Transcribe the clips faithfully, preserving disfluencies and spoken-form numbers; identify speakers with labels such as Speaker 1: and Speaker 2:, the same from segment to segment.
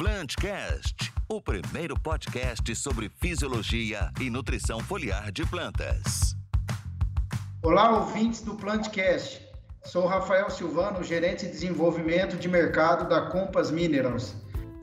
Speaker 1: Plantcast, o primeiro podcast sobre fisiologia e nutrição foliar de plantas.
Speaker 2: Olá, ouvintes do Plantcast. Sou Rafael Silvano, gerente de desenvolvimento de mercado da Compass Minerals.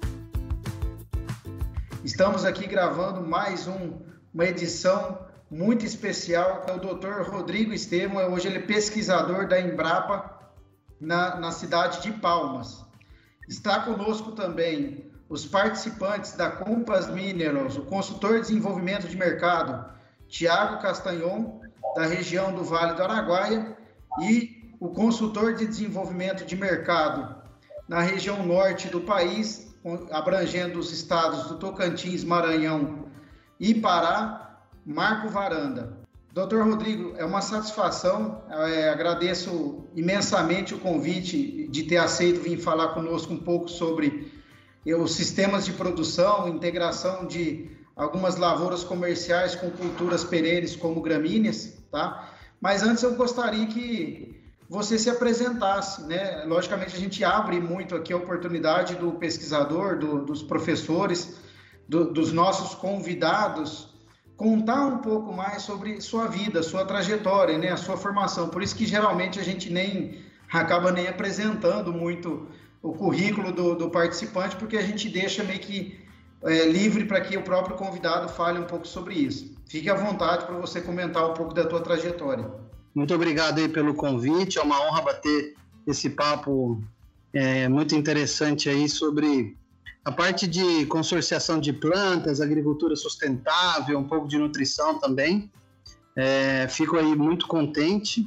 Speaker 2: Estamos aqui gravando mais um, uma edição muito especial. É o doutor Rodrigo Estevão, hoje ele é pesquisador da Embrapa na, na cidade de Palmas. Está conosco também os participantes da Compass Minerals, o consultor de desenvolvimento de mercado, Tiago Castanhon, da região do Vale do Araguaia, e o consultor de desenvolvimento de mercado na região norte do país, abrangendo os estados do Tocantins, Maranhão e Pará, Marco Varanda. doutor Rodrigo, é uma satisfação, é, agradeço imensamente o convite de ter aceito vir falar conosco um pouco sobre os sistemas de produção, integração de algumas lavouras comerciais com culturas perenes como gramíneas, tá? Mas antes eu gostaria que você se apresentasse, né? Logicamente a gente abre muito aqui a oportunidade do pesquisador, do, dos professores, do, dos nossos convidados, contar um pouco mais sobre sua vida, sua trajetória, né? A sua formação. Por isso que geralmente a gente nem acaba nem apresentando muito o currículo do, do participante, porque a gente deixa meio que é, livre para que o próprio convidado fale um pouco sobre isso. Fique à vontade para você comentar um pouco da tua trajetória.
Speaker 3: Muito obrigado aí pelo convite, é uma honra bater esse papo é, muito interessante aí sobre a parte de consorciação de plantas, agricultura sustentável, um pouco de nutrição também. É, fico aí muito contente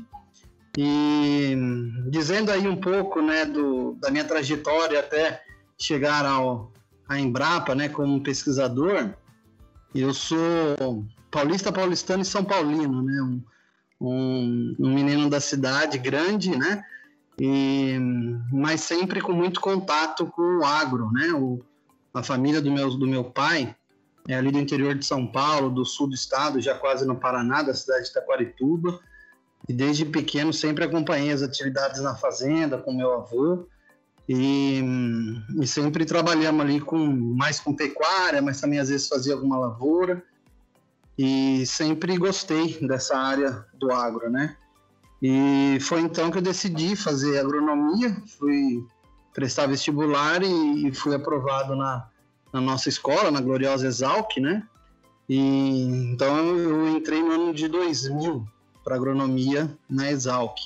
Speaker 3: e dizendo aí um pouco, né, do, da minha trajetória até chegar ao, à Embrapa, né, como pesquisador. Eu sou paulista, paulistano e São Paulino, né, um, um, um menino da cidade grande, né, e, mas sempre com muito contato com o agro, né, o, a família do meu, do meu pai é ali do interior de São Paulo, do sul do estado, já quase no Paraná, da cidade de Taquarituba, e desde pequeno sempre acompanhei as atividades na fazenda com meu avô, e, e sempre trabalhamos ali com, mais com pecuária, mas também às vezes fazia alguma lavoura, e sempre gostei dessa área do agro, né? E foi então que eu decidi fazer agronomia, fui prestar vestibular e, e fui aprovado na, na nossa escola, na gloriosa Exalc, né? E, então eu entrei no ano de dois mil para agronomia na Exalc.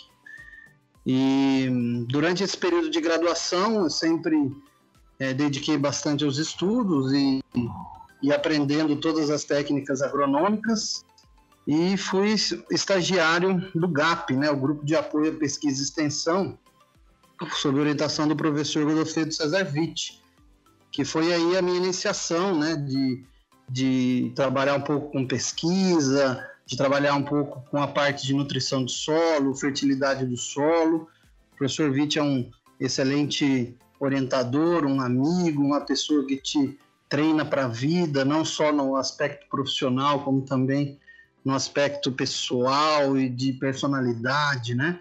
Speaker 3: E durante esse período de graduação eu sempre é, dediquei bastante aos estudos e, e aprendendo todas as técnicas agronômicas, e fui estagiário do GAP, né? O Grupo de Apoio à Pesquisa e Extensão, sob orientação do professor Godofredo Cesar Witt, que foi aí a minha iniciação, né, de, de trabalhar um pouco com pesquisa, de trabalhar um pouco com a parte de nutrição do solo, fertilidade do solo. O professor Witt é um excelente orientador, um amigo, uma pessoa que te treina para a vida, não só no aspecto profissional, como também no aspecto pessoal e de personalidade, né?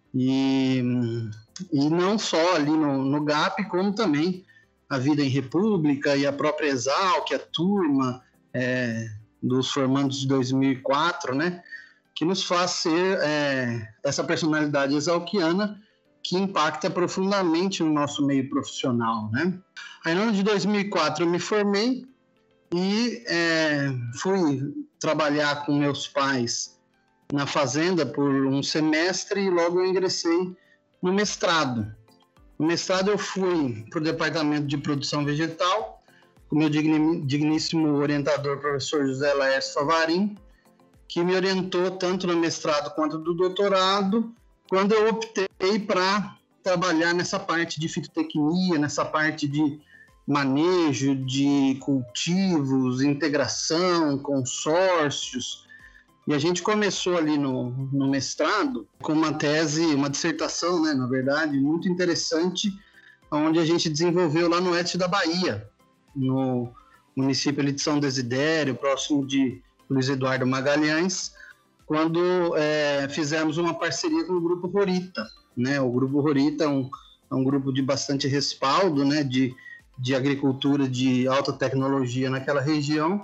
Speaker 3: E, e não só ali no, no GAP, como também a vida em República e a própria Exalc, a turma é, dos formandos de dois mil e quatro, né, que nos faz ser é, essa personalidade exalquiana que impacta profundamente no nosso meio profissional, né. Aí no ano de dois mil e quatro eu me formei e é, fui trabalhar com meus pais na fazenda por um semestre e logo eu ingressei no mestrado. No mestrado eu fui para o departamento de produção vegetal, com o meu digníssimo orientador, professor José Laércio Favarin, que me orientou tanto no mestrado quanto no doutorado, quando eu optei para trabalhar nessa parte de fitotecnia, nessa parte de manejo de cultivos, integração, consórcios. E a gente começou ali no, no mestrado com uma tese, uma dissertação, né, na verdade, muito interessante, onde a gente desenvolveu lá no oeste da Bahia, no município ali de São Desidério, próximo de Luiz Eduardo Magalhães, quando é, fizemos uma parceria com o Grupo Horita, né? O Grupo Horita é um, é um grupo de bastante respaldo, né, de, de agricultura de alta tecnologia naquela região.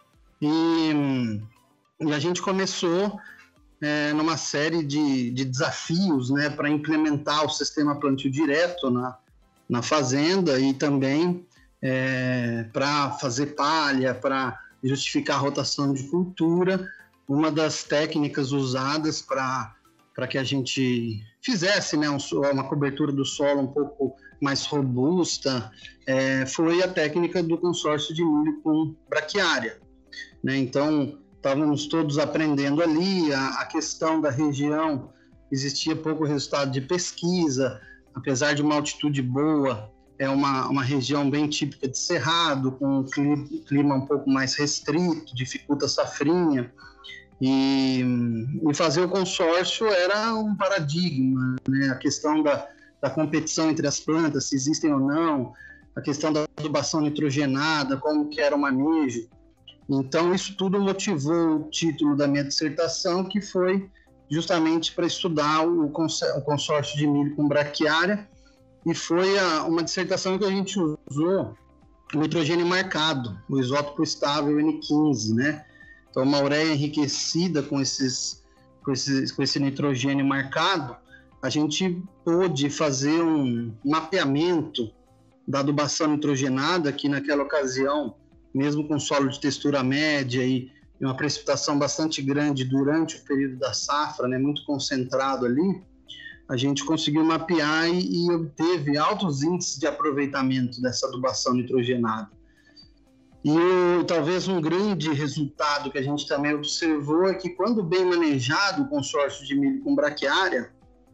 Speaker 3: E, e a gente começou é, numa série de, de desafios, né, para implementar o sistema plantio direto na, na fazenda e também é, para fazer palha, para justificar a rotação de cultura. Uma das técnicas usadas para para que a gente fizesse, né, um, uma cobertura do solo um pouco mais robusta, é, foi a técnica do consórcio de milho com braquiária, né? Então, estávamos todos aprendendo ali, a, a questão da região, existia pouco resultado de pesquisa, apesar de uma altitude boa, é uma, uma região bem típica de cerrado, com um clima, clima um pouco mais restrito, dificulta a safrinha. E, e fazer o consórcio era um paradigma, né? A questão da, da competição entre as plantas, se existem ou não, a questão da adubação nitrogenada, como que era o manejo. Então, isso tudo motivou o título da minha dissertação, que foi justamente para estudar o, o consórcio de milho com braquiária, e foi a, uma dissertação que a gente usou o nitrogênio marcado, o isótopo estável N quinze, né? Então, uma ureia enriquecida com, esses, com, esses, com esse nitrogênio marcado, a gente pôde fazer um mapeamento da adubação nitrogenada, que naquela ocasião, mesmo com solo de textura média e uma precipitação bastante grande durante o período da safra, né, muito concentrado ali, a gente conseguiu mapear e, e obteve altos índices de aproveitamento dessa adubação nitrogenada. E o, talvez um grande resultado que a gente também observou é que, quando bem manejado o consórcio de milho com braquiária,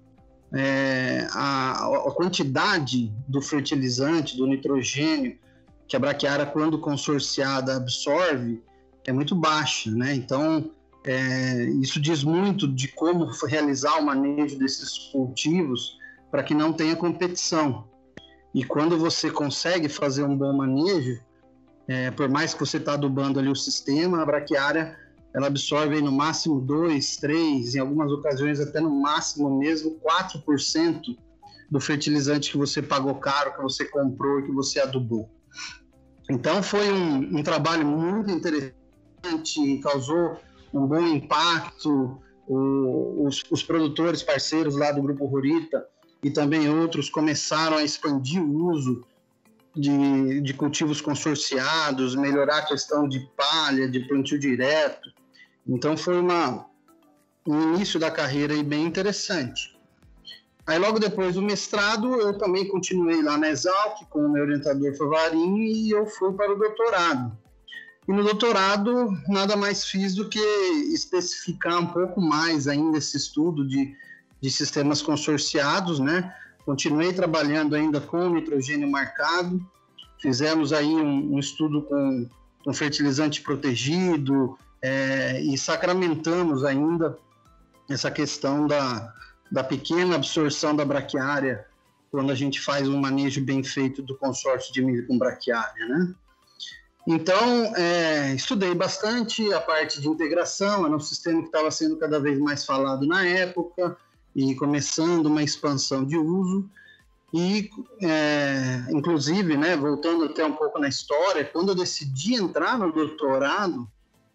Speaker 3: é, a, a quantidade do fertilizante, do nitrogênio, que a braquiária, quando consorciada, absorve, é muito baixa, né? Então, é, isso diz muito de como realizar o manejo desses cultivos para que não tenha competição. E quando você consegue fazer um bom manejo, É, por mais que você está adubando ali o sistema, a braquiária ela absorve aí no máximo dois, três, em algumas ocasiões até no máximo mesmo quatro por cento do fertilizante que você pagou caro, que você comprou e que você adubou. Então foi um, um trabalho muito interessante, causou um bom impacto. O, os, os produtores parceiros lá do Grupo Rurita e também outros começaram a expandir o uso De, de cultivos consorciados, melhorar a questão de palha, de plantio direto. Então foi uma, um início da carreira aí bem interessante. Aí logo depois do mestrado eu também continuei lá na Exalc com o meu orientador Favarinho e eu fui para o doutorado. E no doutorado nada mais fiz do que especificar um pouco mais ainda esse estudo de, de sistemas consorciados, né? Continuei trabalhando ainda com nitrogênio marcado, fizemos aí um, um estudo com, com fertilizante protegido é, e sacramentamos ainda essa questão da, da pequena absorção da braquiária quando a gente faz um manejo bem feito do consórcio de milho com braquiária, né? Então, é, estudei bastante a parte de integração, era um sistema que estava sendo cada vez mais falado na época, e começando uma expansão de uso, e é, inclusive, né, voltando até um pouco na história, quando eu decidi entrar no doutorado,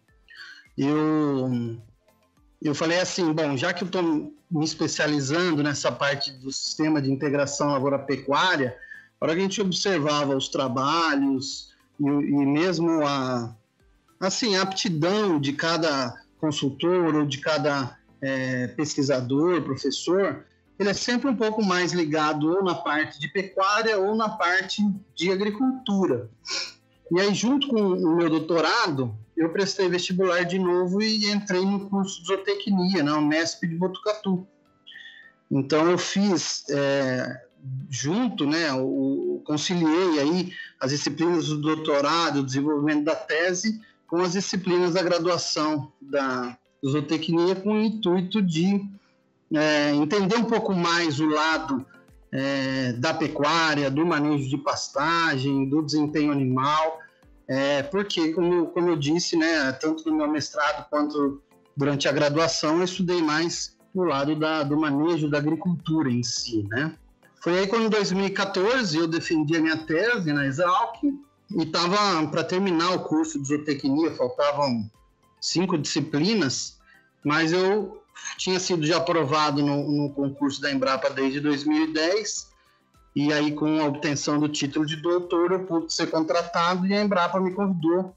Speaker 3: eu, eu falei assim, bom, já que eu estou me especializando nessa parte do sistema de integração lavoura-pecuária, a hora que a gente observava os trabalhos e, e mesmo a, assim, a aptidão de cada consultor ou de cada É, pesquisador, professor, ele é sempre um pouco mais ligado ou na parte de pecuária ou na parte de agricultura. E aí, junto com o meu doutorado, eu prestei vestibular de novo e entrei no curso de zootecnia, na Unesp de Botucatu. Então, eu fiz, é, junto, né, o, conciliei aí as disciplinas do doutorado, o desenvolvimento da tese, com as disciplinas da graduação da zootecnia, com o intuito de é, entender um pouco mais o lado é, da pecuária, do manejo de pastagem, do desempenho animal, é, porque, como, como eu disse, né, tanto no meu mestrado quanto durante a graduação, eu estudei mais o lado da, do manejo da agricultura em si, né? Foi aí quando, em dois mil e quatorze, eu defendi a minha tese na Exalc e estava para terminar o curso de zootecnia, faltavam cinco disciplinas, mas eu tinha sido já aprovado no, no concurso da Embrapa desde dois mil e dez, e aí com a obtenção do título de doutor eu pude ser contratado e a Embrapa me convidou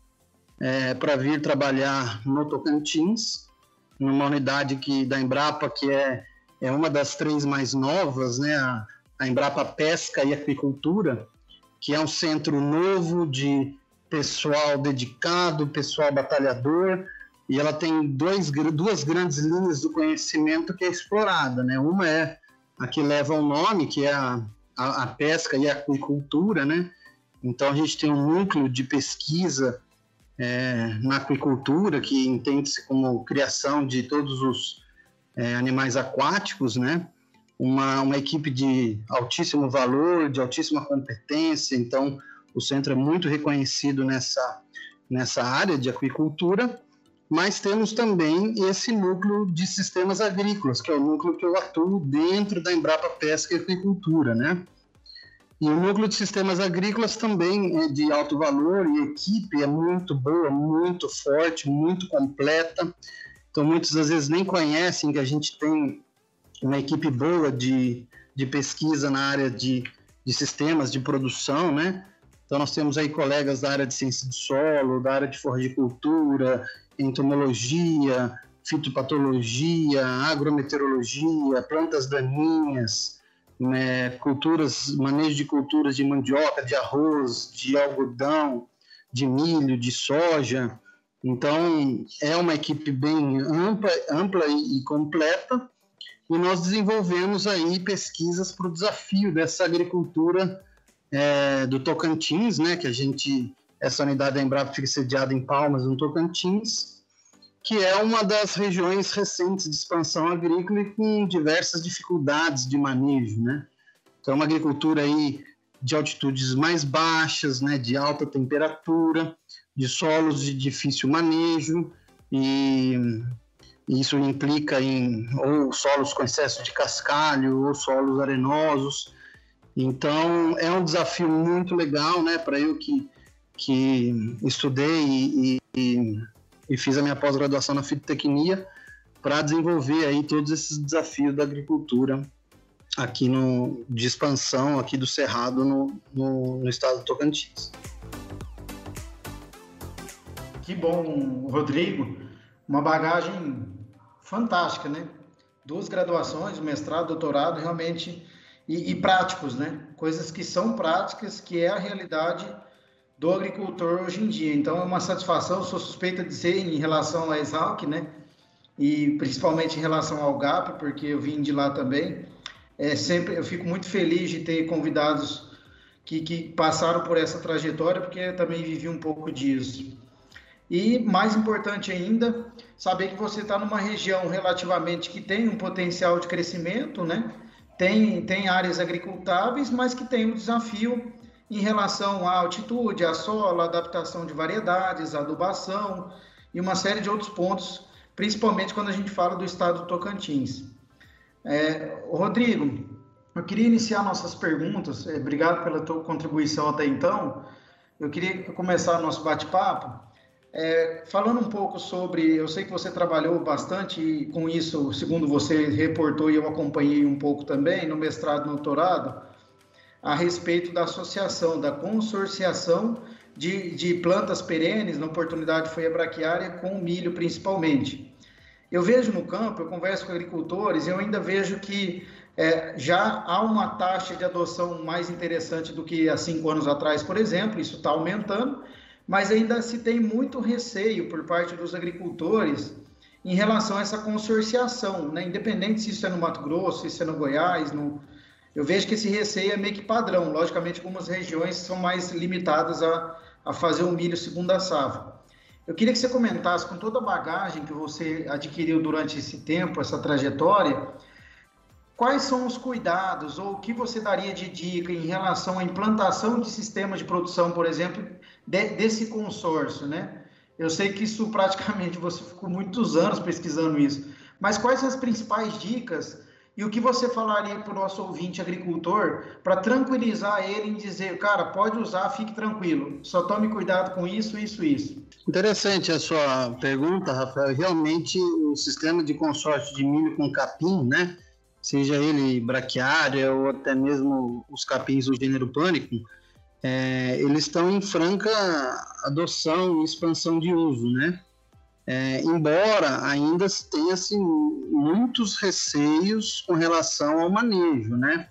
Speaker 3: é, para vir trabalhar no Tocantins, numa unidade que, da Embrapa que é, é uma das três mais novas, né, a, a Embrapa Pesca e Aquicultura, que é um centro novo de pessoal dedicado, pessoal batalhador, e ela tem dois, duas grandes linhas do conhecimento que é explorada, né? Uma é a que leva o nome, que é a, a, a pesca e a aquicultura, né? Então a gente tem um núcleo de pesquisa é, na aquicultura, que entende-se como criação de todos os é, animais aquáticos, né? Uma, uma equipe de altíssimo valor, de altíssima competência, então o centro é muito reconhecido nessa, nessa área de aquicultura, mas temos também esse núcleo de sistemas agrícolas, que é o núcleo que eu atuo dentro da Embrapa Pesca e Aquicultura, né? E o núcleo de sistemas agrícolas também é de alto valor e a equipe é muito boa, muito forte, muito completa. Então, muitas das vezes nem conhecem que a gente tem uma equipe boa de, de pesquisa na área de, de sistemas de produção, né? Então, nós temos aí colegas da área de ciência do solo, da área de forjicultura, entomologia, fitopatologia, agrometeorologia, plantas daninhas, né, culturas, manejo de culturas de mandioca, de arroz, de algodão, de milho, de soja. Então, é uma equipe bem ampla, ampla e, e completa, e nós desenvolvemos aí pesquisas para o desafio dessa agricultura é, do Tocantins, né, que a gente... Essa unidade da Embrapa fica sediada em Palmas, no Tocantins, que é uma das regiões recentes de expansão agrícola e com diversas dificuldades de manejo, né? Então, é uma agricultura aí de altitudes mais baixas, né, de alta temperatura, de solos de difícil manejo, e isso implica em ou solos com excesso de cascalho, ou solos arenosos. Então, é um desafio muito legal, né, para eu que que estudei e, e, e fiz a minha pós-graduação na fitotecnia, para desenvolver aí todos esses desafios da agricultura aqui no, de expansão aqui do Cerrado no, no, no estado do Tocantins.
Speaker 2: Que bom, Rodrigo. Uma bagagem fantástica, né? Duas graduações, mestrado, doutorado, realmente, e, e práticos, né? Coisas que são práticas, que é a realidade do agricultor hoje em dia. Então, é uma satisfação, sou suspeita de dizer, em relação à Exalc, né? E principalmente em relação ao G A P, porque eu vim de lá também. É, sempre, eu fico muito feliz de ter convidados que, que passaram por essa trajetória, porque eu também vivi um pouco disso. E, mais importante ainda, saber que você está numa região relativamente que tem um potencial de crescimento, né? Tem, tem áreas agricultáveis, mas que tem um desafio em relação à altitude, à solo, à adaptação de variedades, adubação e uma série de outros pontos, principalmente quando a gente fala do estado do Tocantins. É, Rodrigo, eu queria iniciar nossas perguntas, é, obrigado pela tua contribuição até então. Eu queria começar nosso bate-papo é, falando um pouco sobre, eu sei que você trabalhou bastante e com isso, segundo você reportou e eu acompanhei um pouco também, no mestrado e no doutorado, a respeito da associação, da consorciação de, de plantas perenes, na oportunidade foi a braquiária, com o milho principalmente. Eu vejo no campo, eu converso com agricultores, eu ainda vejo que é, já há uma taxa de adoção mais interessante do que há cinco anos atrás, por exemplo, isso está aumentando, mas ainda se tem muito receio por parte dos agricultores em relação a essa consorciação, né? Independente se isso é no Mato Grosso, se isso é no Goiás, no... eu vejo que esse receio é meio que padrão. Logicamente, algumas regiões são mais limitadas a, a fazer o milho segunda safra. Eu queria que você comentasse, com toda a bagagem que você adquiriu durante esse tempo, essa trajetória, quais são os cuidados ou o que você daria de dica em relação à implantação de sistemas de produção, por exemplo, de, desse consórcio, né? Eu sei que isso praticamente você ficou muitos anos pesquisando isso, mas quais são as principais dicas E o que você falaria para o nosso ouvinte agricultor para tranquilizar ele em dizer, cara, pode usar, fique tranquilo, só tome cuidado com isso, isso, isso?
Speaker 3: Interessante a sua pergunta, Rafael. Realmente o sistema de consórcio de milho com capim, né, seja ele braquiária ou até mesmo os capins do gênero pânico, é, eles estão em franca adoção e expansão de uso, né? É, embora ainda tenha assim, muitos receios com relação ao manejo, né?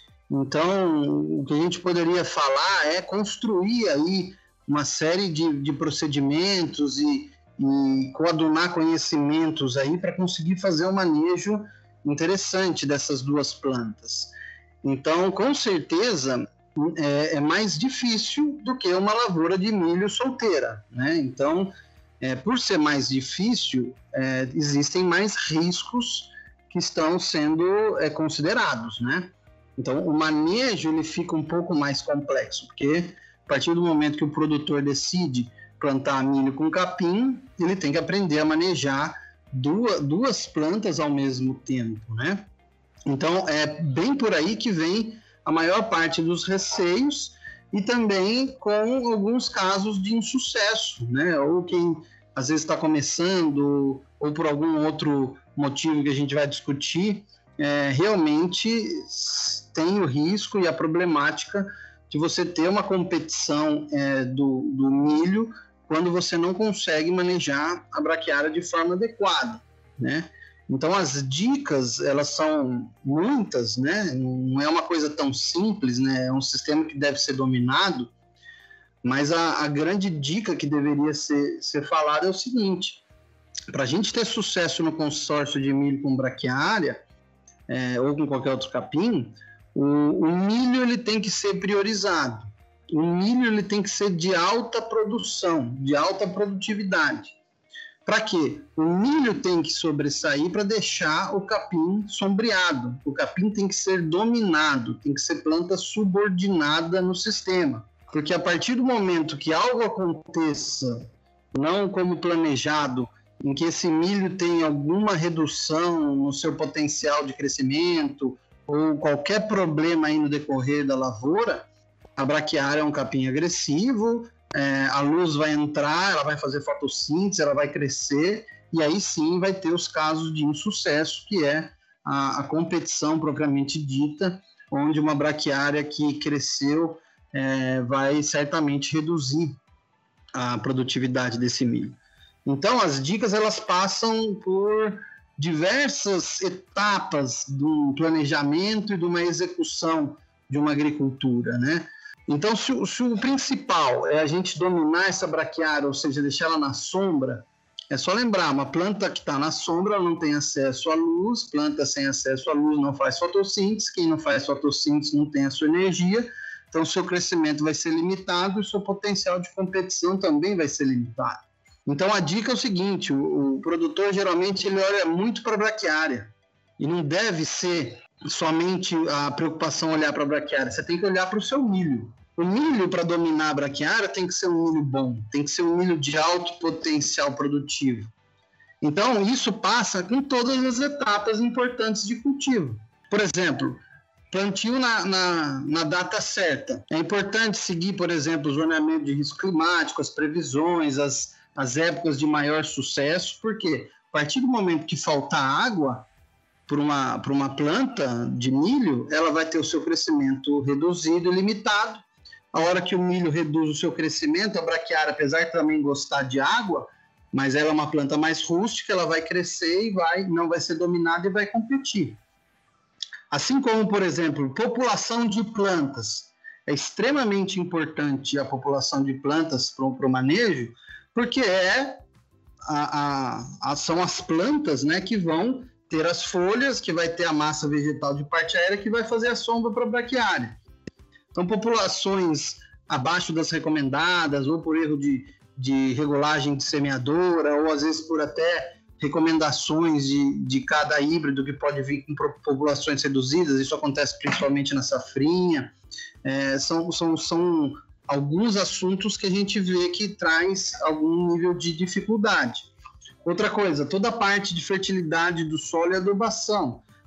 Speaker 3: Então, o que a gente poderia falar é construir aí uma série de, de procedimentos e, e coadunar conhecimentos aí para conseguir fazer um manejo interessante dessas duas plantas. Então, com certeza, é, é mais difícil do que uma lavoura de milho solteira, né? Então, É, por ser mais difícil, é, existem mais riscos que estão sendo é, considerados, né? Então, o manejo ele fica um pouco mais complexo, porque a partir do momento que o produtor decide plantar milho com capim, ele tem que aprender a manejar duas, duas plantas ao mesmo tempo, né? Então, é bem por aí que vem a maior parte dos receios e também com alguns casos de insucesso, né? Ou quem às vezes está começando, ou por algum outro motivo que a gente vai discutir, é, realmente tem o risco e a problemática de você ter uma competição é, do, do milho quando você não consegue manejar a braquiária de forma adequada, né? Então, as dicas, elas são muitas, né? Não é uma coisa tão simples, né? É um sistema que deve ser dominado, mas a, a grande dica que deveria ser, ser falada é o seguinte: para a gente ter sucesso no consórcio de milho com braquiária, é, ou com qualquer outro capim, o, o milho ele tem que ser priorizado. O milho ele tem que ser de alta produção, de alta produtividade. Para quê? O milho tem que sobressair para deixar o capim sombreado. O capim tem que ser dominado, tem que ser planta subordinada no sistema. Porque a partir do momento que algo aconteça, não como planejado, em que esse milho tem alguma redução no seu potencial de crescimento ou qualquer problema aí no decorrer da lavoura, a braquiária é um capim agressivo, é, a luz vai entrar, ela vai fazer fotossíntese, ela vai crescer, e aí sim vai ter os casos de insucesso, que é a, a competição propriamente dita, onde uma braquiária que cresceu É, vai certamente reduzir a produtividade desse milho. Então, as dicas elas passam por diversas etapas do planejamento e de uma execução de uma agricultura, né? Então, se, se o principal é a gente dominar essa braquiária, ou seja, deixar ela na sombra, é só lembrar, uma planta que está na sombra ela não tem acesso à luz, planta sem acesso à luz não faz fotossíntese, quem não faz fotossíntese não tem a sua energia, então, o seu crescimento vai ser limitado e o seu potencial de competição também vai ser limitado. Então, a dica é o seguinte, o, o produtor, geralmente, ele olha muito para a braquiária. E não deve ser somente a preocupação olhar para a braquiária, você tem que olhar para o seu milho. O milho, para dominar a braquiária, tem que ser um milho bom, tem que ser um milho de alto potencial produtivo. Então, isso passa com todas as etapas importantes de cultivo. Por exemplo, plantio na, na, na data certa. É importante seguir, por exemplo, o zoneamento de risco climático, as previsões, as, as épocas de maior sucesso, porque a partir do momento que faltar água para uma, para uma planta de milho, ela vai ter o seu crescimento reduzido e limitado. A hora que o milho reduz o seu crescimento, a braquiária, apesar de também gostar de água, mas ela é uma planta mais rústica, ela vai crescer e vai, não vai ser dominada e vai competir. Assim como, por exemplo, população de plantas. É extremamente importante a população de plantas para o manejo, porque é a, a, a, são as plantas, né, que vão ter as folhas, que vai ter a massa vegetal de parte aérea, que vai fazer a sombra para a braquiária. Então, populações abaixo das recomendadas, ou por erro de, de regulagem de semeadora, ou às vezes por até recomendações de, de cada híbrido que pode vir com populações reduzidas, isso acontece principalmente na safrinha, é, são, são, são alguns assuntos que a gente vê que traz algum nível de dificuldade. Outra coisa, toda a parte de fertilidade do solo e adubação.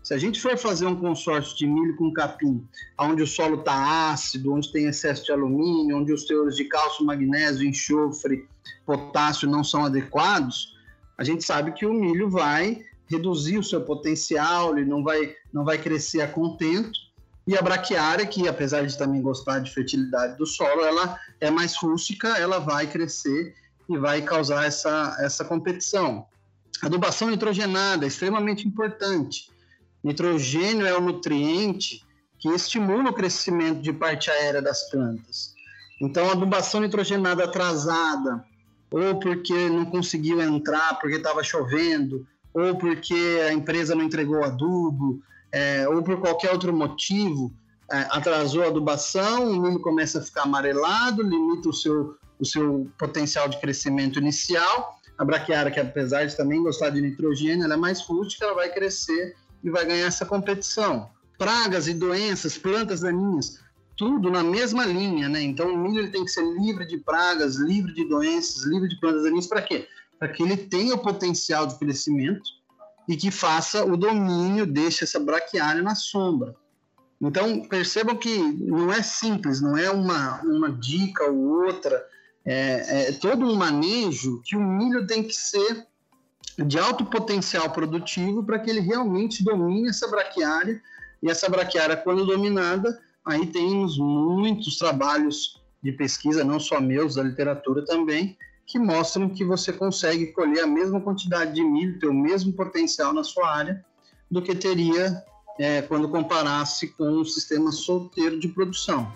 Speaker 3: Se a gente for fazer um consórcio de milho com capim, onde o solo está ácido, onde tem excesso de alumínio, onde os teores de cálcio, magnésio, enxofre, potássio não são adequados, a gente sabe que o milho vai reduzir o seu potencial, ele não vai, não vai crescer a contento. E a braquiária, que apesar de também gostar de fertilidade do solo, ela é mais rústica, ela vai crescer e vai causar essa, essa competição. Adubação nitrogenada é extremamente importante. Nitrogênio é o nutriente que estimula o crescimento de parte aérea das plantas. Então, a adubação nitrogenada atrasada, ou porque não conseguiu entrar, porque estava chovendo, ou porque a empresa não entregou adubo, é, ou por qualquer outro motivo, é, atrasou a adubação, o milho começa a ficar amarelado, limita o seu, o seu potencial de crescimento inicial. A braquiária, que apesar de também gostar de nitrogênio, ela é mais rústica, ela vai crescer e vai ganhar essa competição. Pragas e doenças, plantas daninhas, tudo na mesma linha, né? Então o milho ele tem que ser livre de pragas, livre de doenças, livre de plantas daninhas. Para quê? Para que ele tenha o potencial de crescimento e que faça o domínio, deixe essa braquiária na sombra. Então percebam que não é simples, não é uma, uma dica ou outra, é, é todo um manejo que o milho tem que ser de alto potencial produtivo para que ele realmente domine essa braquiária. E essa braquiária, quando dominada, aí temos muitos trabalhos de pesquisa, não só meus, da literatura também, que mostram que você consegue colher a mesma quantidade de milho, ter o mesmo potencial na sua área, do que teria é, quando comparasse com o sistema solteiro de produção.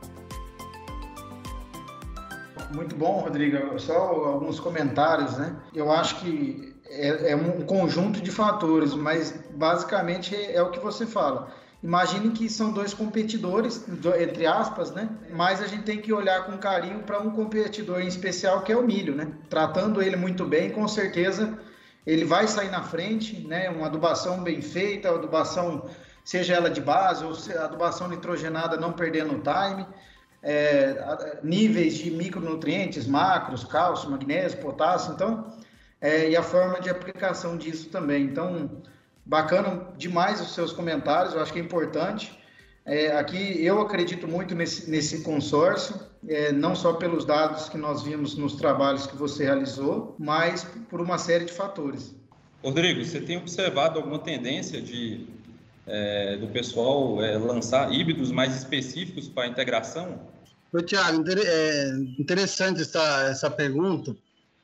Speaker 2: Muito bom, Rodrigo. Só alguns comentários, né? Eu acho que é, é um conjunto de fatores, mas basicamente é, é o que você fala. Imagine que são dois competidores, entre aspas, né? Mas a gente tem que olhar com carinho para um competidor em especial, que é o milho, né? Tratando ele muito bem, com certeza ele vai sair na frente, né? Uma adubação bem feita, adubação, seja ela de base ou adubação nitrogenada, não perdendo o time, é, níveis de micronutrientes, macros, cálcio, magnésio, potássio, então, é, e a forma de aplicação disso também. Então, bacana demais os seus comentários, eu acho que é importante. É, aqui eu acredito muito nesse, nesse consórcio, é, não só pelos dados que nós vimos nos trabalhos que você realizou, mas por uma série de fatores.
Speaker 4: Rodrigo, você tem observado alguma tendência de, é, do pessoal é, lançar híbridos mais específicos para a integração?
Speaker 3: Ô, Thiago, é interessante essa, essa pergunta.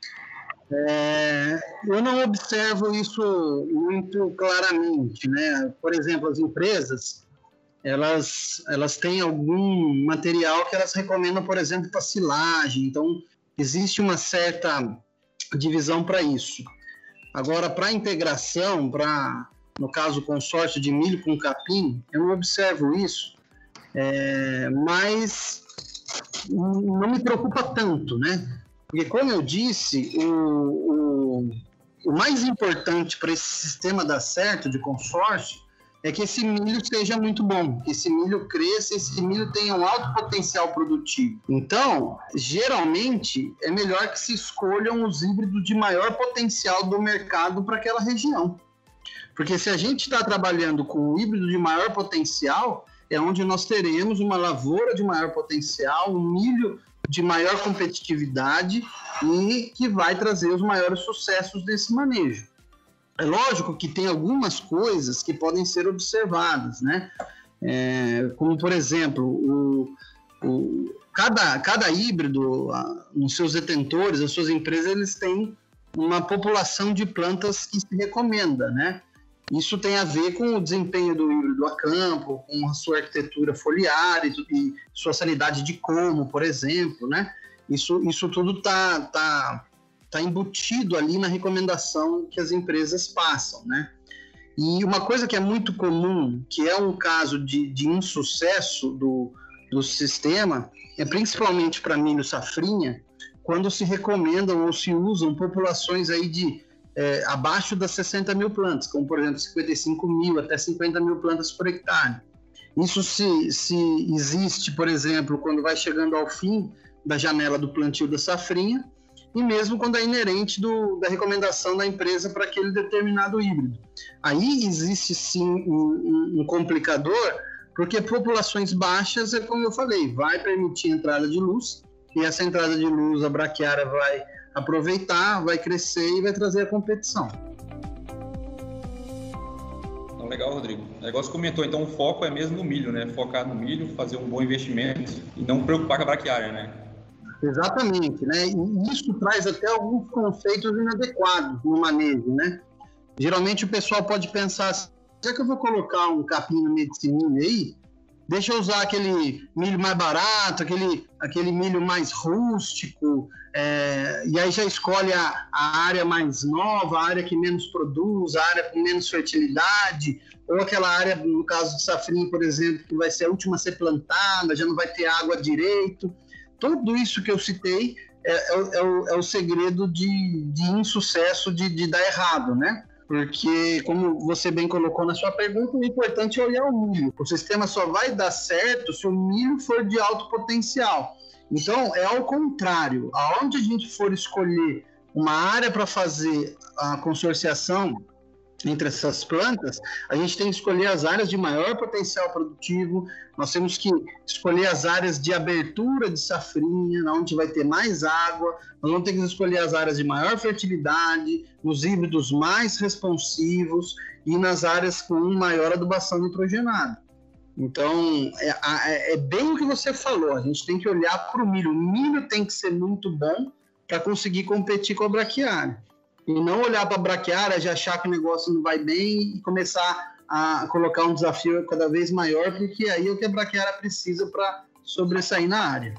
Speaker 3: É, eu não observo isso muito claramente, né? Por exemplo, as empresas, elas, elas têm algum material que elas recomendam, por exemplo, para silagem, então existe uma certa divisão para isso. Agora, para integração, para, no caso, consórcio de milho com capim, eu não observo isso, é, mas não me preocupa tanto, né? Porque, como eu disse, o, o, o mais importante para esse sistema dar certo de consórcio é que esse milho seja muito bom, que esse milho cresça, esse milho tenha um alto potencial produtivo. Então, geralmente, é melhor que se escolham os híbridos de maior potencial do mercado para aquela região. Porque se a gente está trabalhando com um híbrido de maior potencial, é onde nós teremos uma lavoura de maior potencial, um milho de maior competitividade e que vai trazer os maiores sucessos desse manejo. É lógico que tem algumas coisas que podem ser observadas, né? É, como, por exemplo, o, o, cada, cada híbrido, a, nos seus detentores, as suas empresas, eles têm uma população de plantas que se recomenda, né? Isso tem a ver com o desempenho do híbrido a campo, com a sua arquitetura foliar e, e sua sanidade de como, por exemplo, né? Isso, isso tudo está tá, tá embutido ali na recomendação que as empresas passam, né? E uma coisa que é muito comum, que é um caso de, de insucesso do, do sistema, é principalmente para milho safrinha, quando se recomendam ou se usam populações aí de É, abaixo das sessenta mil plantas, como, por exemplo, cinquenta e cinco mil até cinquenta mil plantas por hectare. Isso se, se existe, por exemplo, quando vai chegando ao fim da janela do plantio da safrinha, e mesmo quando é inerente do, da recomendação da empresa para aquele determinado híbrido. Aí existe sim um, um, um complicador, porque populações baixas, é como eu falei, vai permitir entrada de luz, e essa entrada de luz a braquiária vai aproveitar, vai crescer e vai trazer a competição.
Speaker 4: Então, legal, Rodrigo. O negócio comentou, então o foco é mesmo no milho, né? Focar no milho, fazer um bom investimento e não preocupar com a braquiária, né?
Speaker 3: Exatamente, né? E isso traz até alguns conceitos inadequados no manejo, né? Geralmente o pessoal pode pensar assim, já que eu vou colocar um capim no meio desse milho aí, deixa eu usar aquele milho mais barato, aquele, aquele milho mais rústico, é, e aí já escolhe a, a área mais nova, a área que menos produz, a área com menos fertilidade, ou aquela área, no caso de safrinha, por exemplo, que vai ser a última a ser plantada, já não vai ter água direito. Tudo isso que eu citei é, é, é, o, é o segredo de, de insucesso, de, de dar errado, né? Porque, como você bem colocou na sua pergunta, o importante é olhar o milho. O sistema só vai dar certo se o milho for de alto potencial. Então, é ao contrário. Aonde a gente for escolher uma área para fazer a consorciação entre essas plantas, a gente tem que escolher as áreas de maior potencial produtivo, nós temos que escolher as áreas de abertura de safrinha, onde vai ter mais água, nós vamos ter que escolher as áreas de maior fertilidade, nos híbridos mais responsivos e nas áreas com maior adubação nitrogenada. Então, é, é, é bem o que você falou, a gente tem que olhar para o milho. O milho tem que ser muito bom para conseguir competir com a braquiária. E não olhar para a braquiária, já achar que o negócio não vai bem e começar a colocar um desafio cada vez maior, porque aí é o que a braquiária precisa para sobressair na área.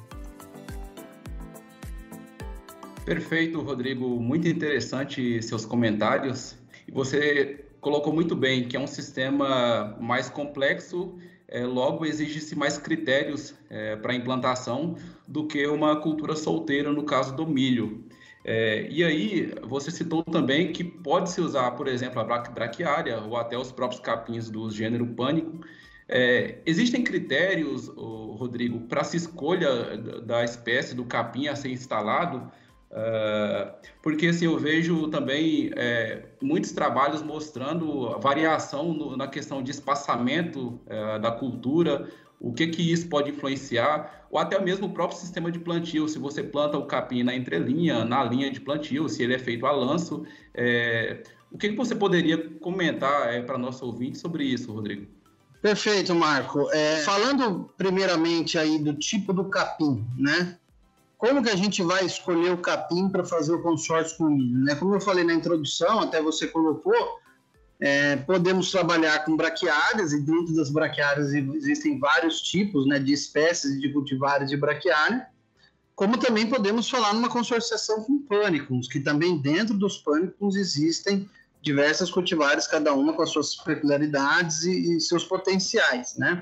Speaker 4: Perfeito, Rodrigo. Muito interessante seus comentários. E você colocou muito bem que é um sistema mais complexo, é, logo exige-se mais critérios é, para implantação do que uma cultura solteira, no caso do milho. É, e aí, você citou também que pode-se usar, por exemplo, a braquiária ou até os próprios capins do gênero pânico. É, existem critérios, Rodrigo, para a escolha da espécie do capim a ser instalado? Uh, porque assim, eu vejo também é, muitos trabalhos mostrando a variação no, na questão de espaçamento é, da cultura, o que que isso pode influenciar, ou até mesmo o próprio sistema de plantio, se você planta o capim na entrelinha, na linha de plantio, se ele é feito a lanço. É, o que que você poderia comentar é, para nosso ouvinte sobre isso, Rodrigo?
Speaker 3: Perfeito, Marco. É, falando primeiramente aí do tipo do capim, né? Como que a gente vai escolher o capim para fazer o consórcio com o milho, né? Como eu falei na introdução, até você colocou, é, podemos trabalhar com braquiárias, e dentro das braquiárias existem vários tipos, né, de espécies de cultivares de braquiária, como também podemos falar numa consorciação com pânicos, que também dentro dos pânicos existem diversas cultivares, cada uma com as suas peculiaridades e, e seus potenciais, né?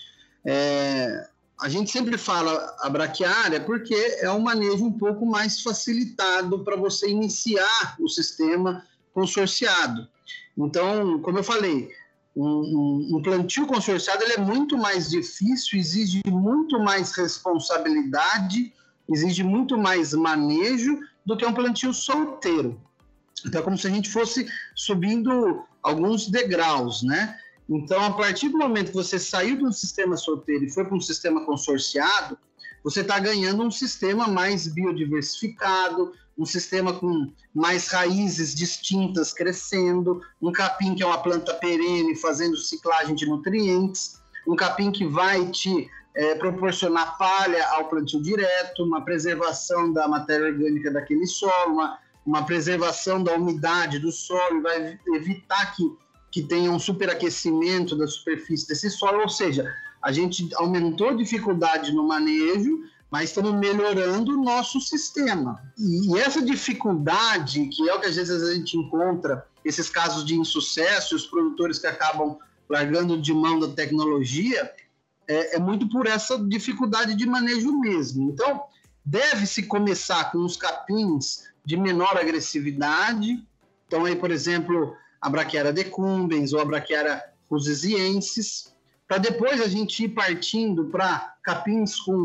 Speaker 3: É... A gente sempre fala a braquiária porque é um manejo um pouco mais facilitado para você iniciar o sistema consorciado. Então, como eu falei, um, um, um plantio consorciado ele é muito mais difícil, exige muito mais responsabilidade, exige muito mais manejo do que um plantio solteiro. Então, é como se a gente fosse subindo alguns degraus, né? Então, a partir do momento que você saiu de um sistema solteiro e foi para um sistema consorciado, você está ganhando um sistema mais biodiversificado, um sistema com mais raízes distintas crescendo, um capim que é uma planta perene fazendo ciclagem de nutrientes, um capim que vai te é, proporcionar palha ao plantio direto, uma preservação da matéria orgânica daquele solo, uma, uma preservação da umidade do solo, vai evitar que que tenha um superaquecimento da superfície desse solo, ou seja, a gente aumentou a dificuldade no manejo, mas estamos melhorando o nosso sistema. E essa dificuldade, que é o que às vezes a gente encontra, esses casos de insucesso, os produtores que acabam largando de mão da tecnologia, é, é muito por essa dificuldade de manejo mesmo. Então, deve-se começar com os capins de menor agressividade. Então, aí, por exemplo, a braquiária decumbens ou a braquiária rusesiensis, para depois a gente ir partindo para capins com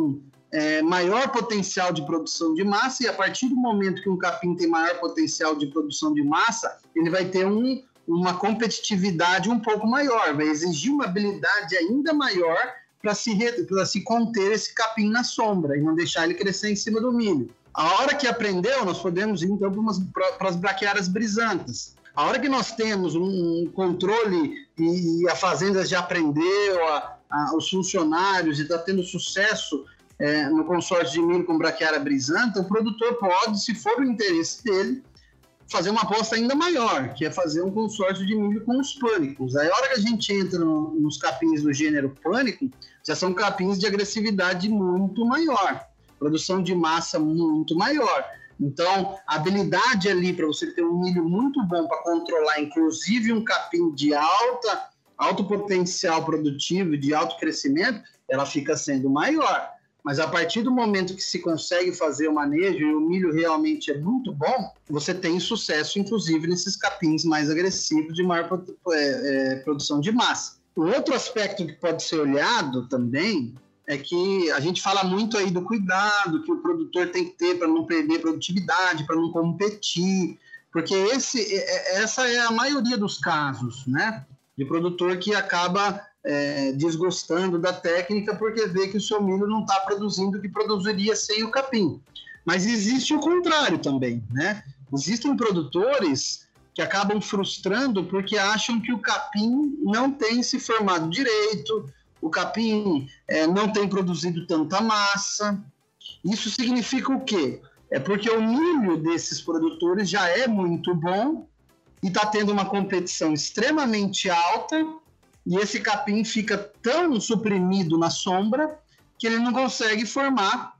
Speaker 3: é, maior potencial de produção de massa, e a partir do momento que um capim tem maior potencial de produção de massa, ele vai ter um, uma competitividade um pouco maior, vai exigir uma habilidade ainda maior para se, para se conter esse capim na sombra e não deixar ele crescer em cima do milho. A hora que aprendeu, nós podemos ir então para as braquiárias brisantes. A hora que nós temos um controle e a fazenda já aprendeu, a, a, os funcionários e está tendo sucesso é, no consórcio de milho com braquiária brisanta, o produtor pode, se for o interesse dele, fazer uma aposta ainda maior, que é fazer um consórcio de milho com os pânicos. Aí a hora que a gente entra no, nos capins do gênero pânico, já são capins de agressividade muito maior, produção de massa muito maior. Então, a habilidade ali para você ter um milho muito bom para controlar, inclusive um capim de alta, alto potencial produtivo, de alto crescimento, ela fica sendo maior. Mas a partir do momento que se consegue fazer o manejo e o milho realmente é muito bom, você tem sucesso, inclusive, nesses capins mais agressivos de maior é, é, produção de massa. O outro aspecto que pode ser olhado também é que a gente fala muito aí do cuidado que o produtor tem que ter para não perder produtividade, para não competir, porque esse, essa é a maioria dos casos, né? De produtor que acaba é, desgostando da técnica porque vê que o seu milho não está produzindo o que produziria sem o capim. Mas existe o contrário também, né? Existem produtores que acabam frustrando porque acham que o capim não tem se formado direito, o capim é, não tem produzido tanta massa. Isso significa o quê? É porque o milho desses produtores já é muito bom e está tendo uma competição extremamente alta e esse capim fica tão suprimido na sombra que ele não consegue formar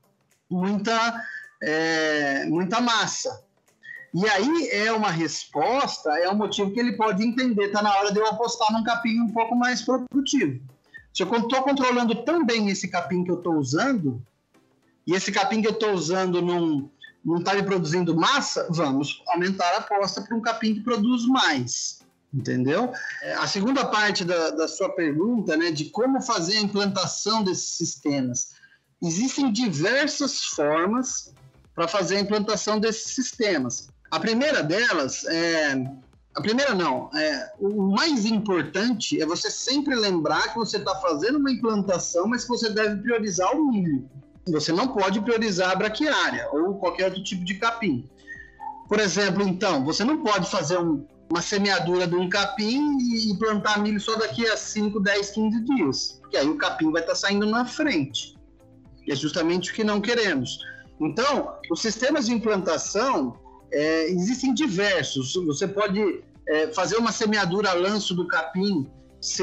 Speaker 3: muita, é, muita massa. E aí é uma resposta, é um motivo que ele pode entender, está na hora de eu apostar num capim um pouco mais produtivo. Se eu estou controlando tão bem esse capim que eu estou usando, e esse capim que eu estou usando não está me produzindo massa, vamos aumentar a aposta para um capim que produz mais, entendeu? A segunda parte da, da sua pergunta, né, de como fazer a implantação desses sistemas. Existem diversas formas para fazer a implantação desses sistemas. A primeira delas é... A primeira não, é, o mais importante é você sempre lembrar que você está fazendo uma implantação, mas que você deve priorizar o milho. Você não pode priorizar a braquiária ou qualquer outro tipo de capim. Por exemplo, então, você não pode fazer um, uma semeadura de um capim e, e plantar milho só daqui a cinco, dez, quinze dias, porque aí o capim vai estar tá saindo na frente. E é justamente o que não queremos. Então, os sistemas de implantação... É, existem diversos. Você pode é, fazer uma semeadura a lanço do capim,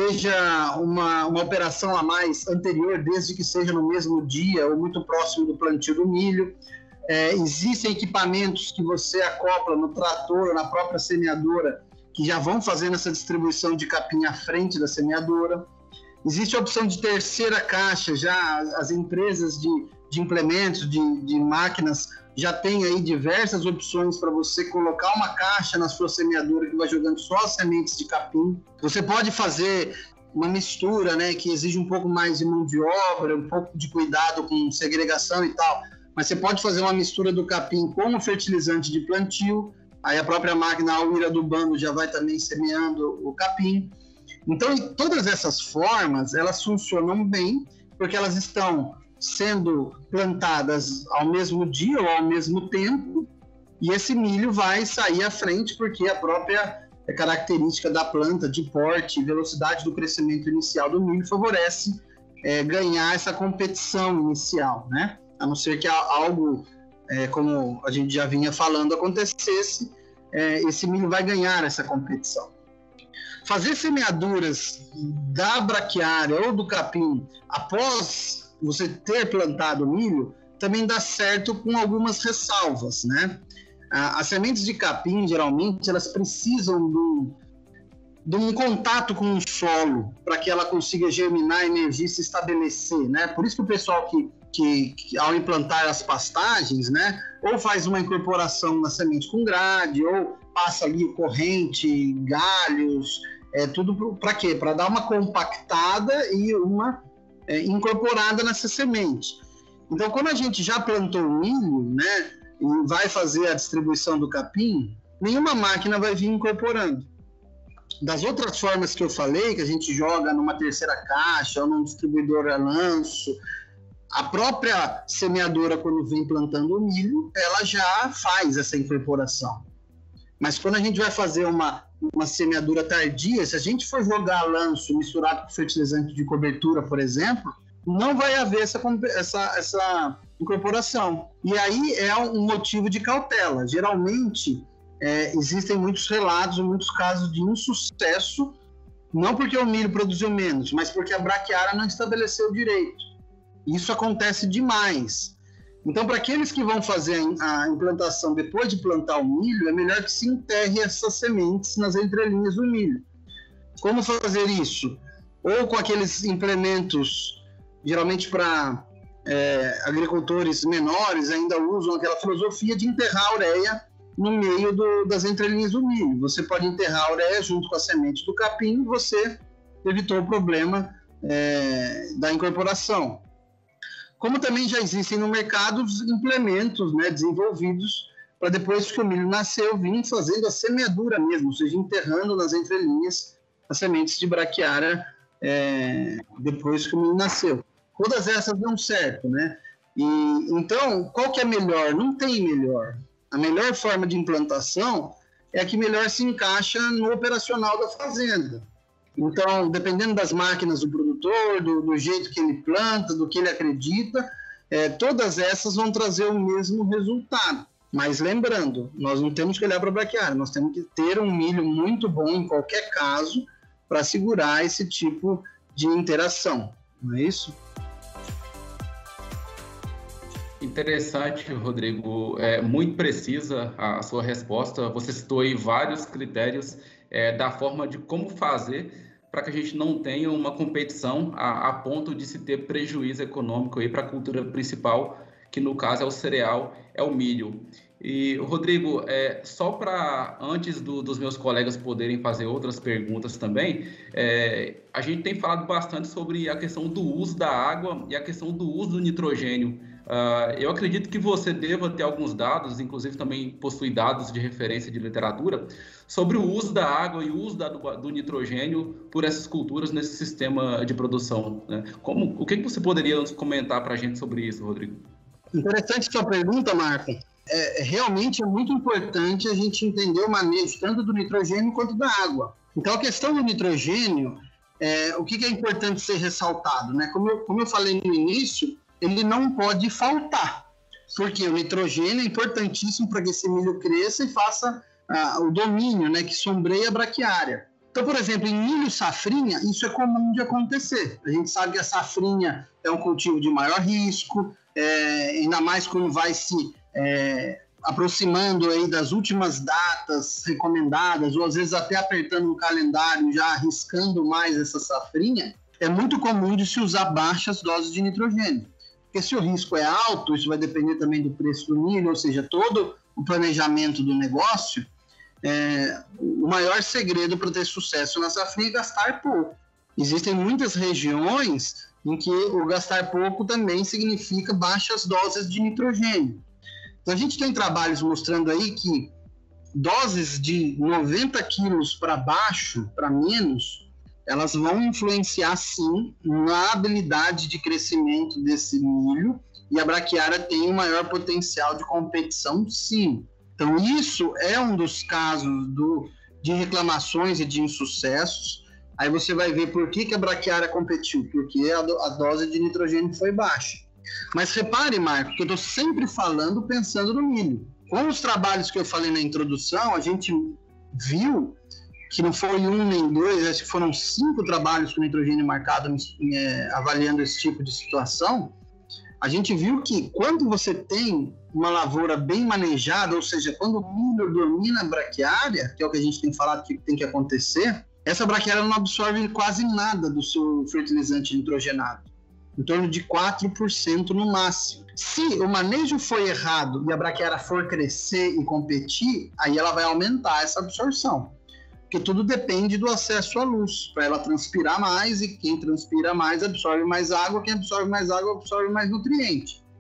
Speaker 3: seja uma, uma operação a mais anterior, desde que seja no mesmo dia ou muito próximo do plantio do milho. É, existem equipamentos que você acopla no trator ou na própria semeadora que já vão fazendo essa distribuição de capim à frente da semeadora. Existe a opção de terceira caixa, já as empresas de, de implementos, de, de máquinas, já tem aí diversas opções para você colocar uma caixa na sua semeadora que vai jogando só as sementes de capim. Você pode fazer uma mistura, né, que exige um pouco mais de mão de obra, um pouco de cuidado com segregação e tal, mas você pode fazer uma mistura do capim com o fertilizante de plantio, aí a própria máquina, ao ir adubando, já vai também semeando o capim. Então, todas essas formas, elas funcionam bem, porque elas estão sendo plantadas ao mesmo dia ou ao mesmo tempo, e esse milho vai sair à frente porque a própria característica da planta de porte e velocidade do crescimento inicial do milho favorece é, ganhar essa competição inicial, né? A não ser que algo, é, como a gente já vinha falando, acontecesse, é, esse milho vai ganhar essa competição. Fazer semeaduras da braquiária ou do capim após você ter plantado milho, também dá certo com algumas ressalvas, né? As sementes de capim, geralmente, elas precisam de um, de um contato com o solo para que ela consiga germinar, emergir, se estabelecer, né? Por isso que o pessoal que, que, que, ao implantar as pastagens, né, ou faz uma incorporação na semente com grade, ou passa ali corrente, galhos, é, tudo para quê? Para dar uma compactada e uma É, incorporada nessa semente. Então, quando a gente já plantou o milho, né, e vai fazer a distribuição do capim, nenhuma máquina vai vir incorporando. Das outras formas que eu falei, que a gente joga numa terceira caixa ou num distribuidor a lanço, a própria semeadora, quando vem plantando o milho, ela já faz essa incorporação. Mas quando a gente vai fazer uma, uma semeadura tardia, se a gente for jogar a lanço misturado com fertilizante de cobertura, por exemplo, não vai haver essa, essa, essa incorporação. E aí é um motivo de cautela. Geralmente, é, existem muitos relatos, muitos casos de insucesso, não porque o milho produziu menos, mas porque a braquiária não estabeleceu direito. Isso acontece demais. Então, para aqueles que vão fazer a implantação depois de plantar o milho, é melhor que se enterre essas sementes nas entrelinhas do milho. Como fazer isso? Ou com aqueles implementos, geralmente para é, agricultores menores, ainda usam aquela filosofia de enterrar a ureia no meio do, das entrelinhas do milho. Você pode enterrar a ureia junto com a semente do capim e você evitou o problema é, da incorporação. Como também já existem no mercado os implementos, né, desenvolvidos para depois que o milho nasceu, vir fazendo a semeadura mesmo, ou seja, enterrando nas entrelinhas as sementes de braquiária é, depois que o milho nasceu. Todas essas dão certo, né? E, então, qual que é melhor? Não tem melhor. A melhor forma de implantação é a que melhor se encaixa no operacional da fazenda. Então, dependendo das máquinas do produtor, do, do jeito que ele planta, do que ele acredita, é, todas essas vão trazer o mesmo resultado. Mas lembrando, nós não temos que olhar para a braquiária, nós temos que ter um milho muito bom em qualquer caso para segurar esse tipo de interação, não é isso?
Speaker 4: Interessante, Rodrigo. É muito precisa a sua resposta. Você citou aí vários critérios é, da forma de como fazer para que a gente não tenha uma competição a, a ponto de se ter prejuízo econômico para a cultura principal, que no caso é o cereal, é o milho. E, Rodrigo, é, só para antes do, dos meus colegas poderem fazer outras perguntas também, é, a gente tem falado bastante sobre a questão do uso da água e a questão do uso do nitrogênio. Uh, eu acredito que você deva ter alguns dados, inclusive também possui dados de referência de literatura, sobre o uso da água e o uso da, do, do nitrogênio por essas culturas nesse sistema de produção, né? Como, o que, que você poderia nos comentar para a gente sobre isso, Rodrigo?
Speaker 3: Interessante sua pergunta, Marco. É, realmente é muito importante a gente entender o manejo tanto do nitrogênio quanto da água. Então, a questão do nitrogênio, é, o que, que é importante ser ressaltado, né? Como eu, como eu falei no início, ele não pode faltar, porque o nitrogênio é importantíssimo para que esse milho cresça e faça ah, o domínio, né, que sombreia a braquiária. Então, por exemplo, em milho safrinha, isso é comum de acontecer. A gente sabe que a safrinha é um cultivo de maior risco, é, ainda mais quando vai se é, aproximando aí das últimas datas recomendadas, ou às vezes até apertando um calendário, já arriscando mais essa safrinha, é muito comum de se usar baixas doses de nitrogênio. Porque se o risco é alto, isso vai depender também do preço do milho, ou seja, todo o planejamento do negócio, é, o maior segredo para ter sucesso na safrinha é gastar pouco. Existem muitas regiões em que o gastar pouco também significa baixas doses de nitrogênio. Então a gente tem trabalhos mostrando aí que doses de noventa quilos para baixo, para menos, elas vão influenciar, sim, na habilidade de crescimento desse milho, e a braquiária tem um maior potencial de competição, sim. Então, isso é um dos casos do, de reclamações e de insucessos. Aí você vai ver por que, que a braquiária competiu, porque a, do, a dose de nitrogênio foi baixa. Mas repare, Marco, que eu estou sempre falando pensando no milho. Com os trabalhos que eu falei na introdução, a gente viu que não foi um nem dois, acho que foram cinco trabalhos com nitrogênio marcado é, avaliando esse tipo de situação. A gente viu que quando você tem uma lavoura bem manejada, ou seja, quando o milho domina a braquiária, que é o que a gente tem falado que tem que acontecer, essa braquiária não absorve quase nada do seu fertilizante nitrogenado, em torno de quatro por cento no máximo. Se o manejo for errado e a braquiária for crescer e competir, aí ela vai aumentar essa absorção. Porque tudo depende do acesso à luz, para ela transpirar mais, e quem transpira mais absorve mais água, quem absorve mais água absorve mais nutriente.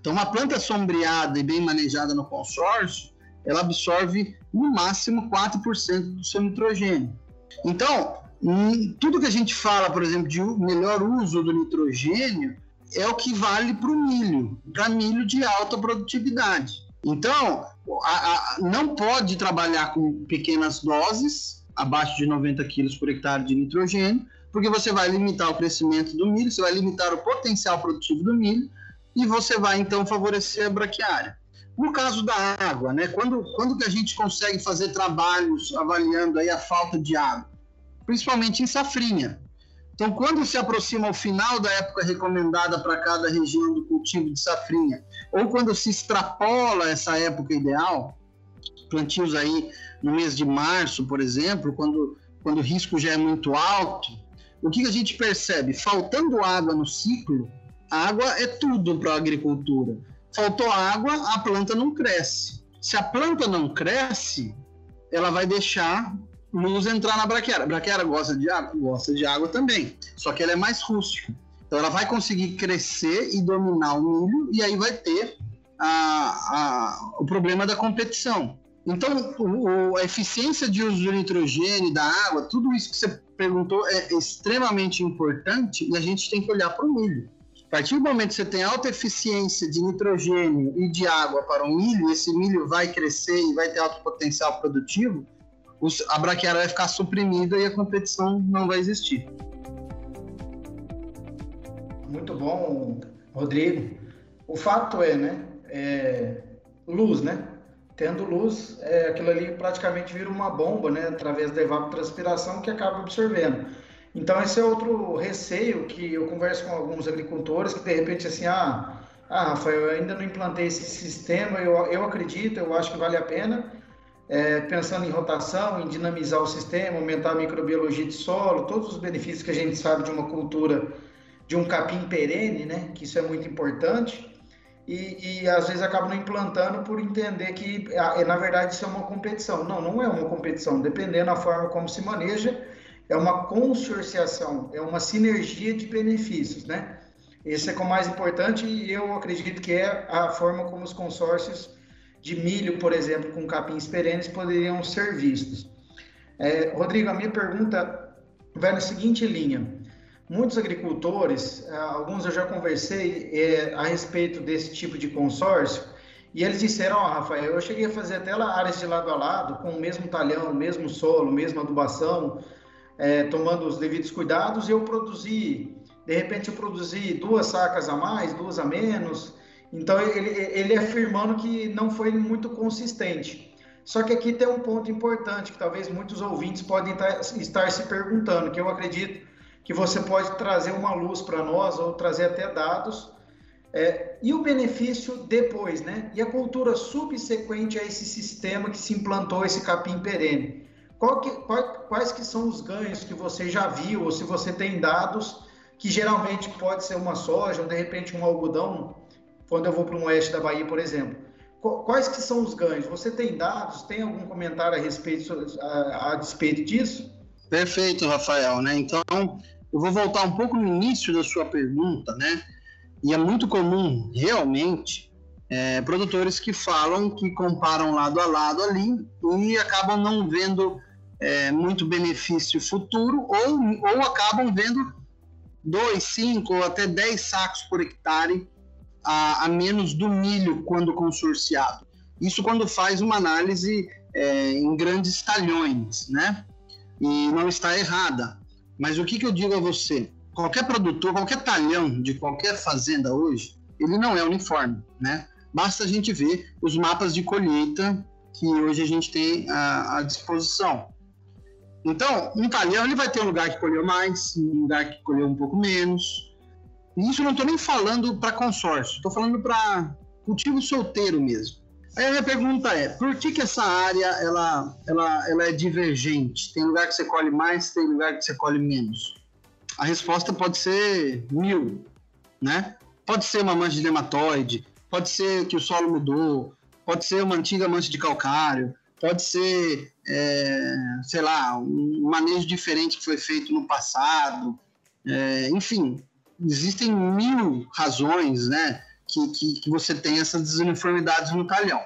Speaker 3: Então, uma planta sombreada e bem manejada no consórcio, ela absorve no máximo quatro por cento do seu nitrogênio. Então, tudo que a gente fala, por exemplo, de melhor uso do nitrogênio é o que vale para o milho, para milho de alta produtividade. Então, a, a, não pode trabalhar com pequenas doses, abaixo de noventa quilos por hectare de nitrogênio, porque você vai limitar o crescimento do milho, você vai limitar o potencial produtivo do milho e você vai, então, favorecer a braquiária. No caso da água, né, quando, quando que a gente consegue fazer trabalhos avaliando aí a falta de água? Principalmente em safrinha. Então, quando se aproxima o final da época recomendada para cada região do cultivo de safrinha, ou quando se extrapola essa época ideal, plantios aí no mês de março, por exemplo, quando, quando o risco já é muito alto, o que a gente percebe? Faltando água no ciclo, água é tudo para a agricultura. Faltou água, a planta não cresce. Se a planta não cresce, ela vai deixar luz entrar na braquiária. A braquiária gosta de água? Gosta de água também, só que ela é mais rústica. Então ela vai conseguir crescer e dominar o milho, e aí vai ter a, a, o problema da competição. Então o, a eficiência de uso do nitrogênio, da água, tudo isso que você perguntou é extremamente importante, e a gente tem que olhar para o milho. A partir do momento que você tem alta eficiência de nitrogênio e de água para o milho, esse milho vai crescer e vai ter alto potencial produtivo, a braquiária vai ficar suprimida e a competição não vai existir.
Speaker 2: Muito bom, Rodrigo. O fato é, né, é, luz, né? Tendo luz, é, aquilo ali praticamente vira uma bomba, né, através da evapotranspiração que acaba absorvendo. Então, esse é outro receio que eu converso com alguns agricultores que, de repente, assim, ah, ah Rafael, eu ainda não implantei esse sistema, eu, eu acredito, eu acho que vale a pena, é, pensando em rotação, em dinamizar o sistema, aumentar a microbiologia de solo, todos os benefícios que a gente sabe de uma cultura, de um capim perene, né, que isso é muito importante, e, e às vezes acaba não implantando por entender que, na verdade, isso é uma competição. Não, não é uma competição, dependendo da forma como se maneja, é uma consorciação, é uma sinergia de benefícios, né? Esse é o mais importante e eu acredito que é a forma como os consórcios de milho, por exemplo, com capins perenes poderiam ser vistos. É, Rodrigo, a minha pergunta vai na seguinte linha. Muitos agricultores, alguns eu já conversei é, a respeito desse tipo de consórcio, e eles disseram, ó, oh, Rafael, eu cheguei a fazer até lá áreas de lado a lado, com o mesmo talhão, o mesmo solo, mesma adubação, É, tomando os devidos cuidados, eu produzi, de repente eu produzi duas sacas a mais, duas a menos, então ele, ele afirmando que não foi muito consistente. Só que aqui tem um ponto importante, que talvez muitos ouvintes podem estar se perguntando, que eu acredito que você pode trazer uma luz para nós, ou trazer até dados, é, e o benefício depois, né? E a cultura subsequente a esse sistema que se implantou, esse capim perene. Qual que, quais, quais que são os ganhos que você já viu, ou se você tem dados, que geralmente pode ser uma soja, ou de repente um algodão, quando eu vou para o oeste da Bahia, por exemplo. Quais que são os ganhos? Você tem dados? Tem algum comentário a respeito, a, a despeito disso?
Speaker 3: Perfeito, Rafael, né? Então, eu vou voltar um pouco no início da sua pergunta, né? E é muito comum, realmente, É, produtores que falam, que comparam lado a lado ali e acabam não vendo é, muito benefício futuro ou, ou acabam vendo dois, cinco ou até dez sacos por hectare a, a menos do milho quando consorciado. Isso quando faz uma análise é, em grandes talhões, né? E não está errada. Mas o que, que eu digo a você? Qualquer produtor, qualquer talhão de qualquer fazenda hoje, ele não é uniforme, né? Basta a gente ver os mapas de colheita que hoje a gente tem à, à disposição. Então, um talhão ele vai ter um lugar que colheu mais, um lugar que colheu um pouco menos. E isso eu não estou nem falando para consórcio, estou falando para cultivo solteiro mesmo. Aí a minha pergunta é, por que, que essa área ela, ela, ela é divergente? Tem lugar que você colhe mais, tem lugar que você colhe menos. A resposta pode ser mil, né? Pode ser uma mancha de nematóide, pode ser que o solo mudou, pode ser uma antiga mancha de calcário, pode ser, é, sei lá, um manejo diferente que foi feito no passado. É, enfim, existem mil razões, né? que, que, que você tem essas desuniformidades no talhão.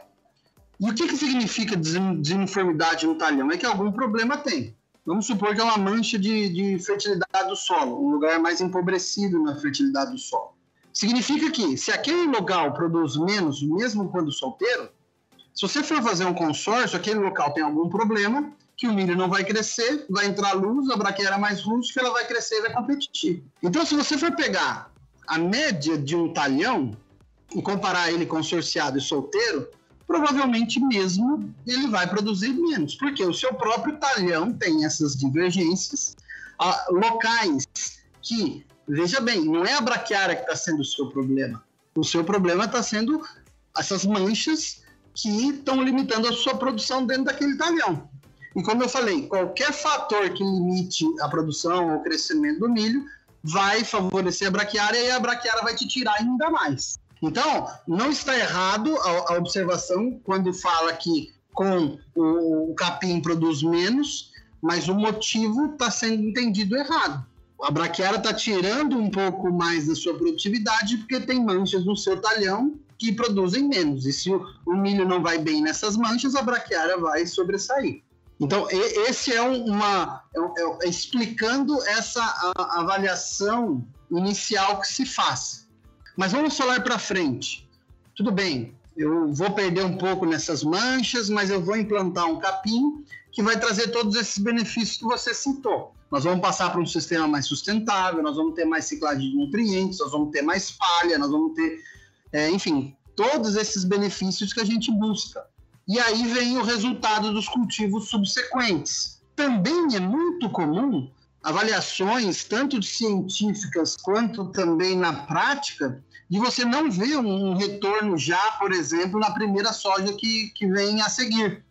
Speaker 3: E o que, que significa desuniformidade no talhão? É que algum problema tem. Vamos supor que é uma mancha de, de fertilidade do solo, um lugar mais empobrecido na fertilidade do solo. Significa que, se aquele local produz menos, mesmo quando solteiro, se você for fazer um consórcio, aquele local tem algum problema, que o milho não vai crescer, vai entrar luz, a braquiária mais rústica, ela vai crescer e vai competir. Então, se você for pegar a média de um talhão e comparar ele consorciado e solteiro, provavelmente mesmo ele vai produzir menos, porque o seu próprio talhão tem essas divergências, ah, locais que, veja bem, não é a braquiária que está sendo o seu problema, o seu problema está sendo essas manchas que estão limitando a sua produção dentro daquele talhão. E como eu falei, qualquer fator que limite a produção ou o crescimento do milho vai favorecer a braquiária e a braquiária vai te tirar ainda mais. Então, não está errado a, a observação quando fala que com o, o capim produz menos, mas o motivo está sendo entendido errado. A braquiária está tirando um pouco mais da sua produtividade porque tem manchas no seu talhão que produzem menos. E se o, o milho não vai bem nessas manchas, a braquiária vai sobressair. Então, esse é uma... É, é, é explicando essa a, a avaliação inicial que se faz. Mas vamos falar para frente. Tudo bem, eu vou perder um pouco nessas manchas, mas eu vou implantar um capim que vai trazer todos esses benefícios que você citou. Nós vamos passar para um sistema mais sustentável, nós vamos ter mais ciclagem de nutrientes, nós vamos ter mais palha, nós vamos ter, é, enfim, todos esses benefícios que a gente busca. E aí vem o resultado dos cultivos subsequentes. Também é muito comum avaliações, tanto de científicas quanto também na prática, de você não ver um retorno já, por exemplo, na primeira soja que, que vem a seguir.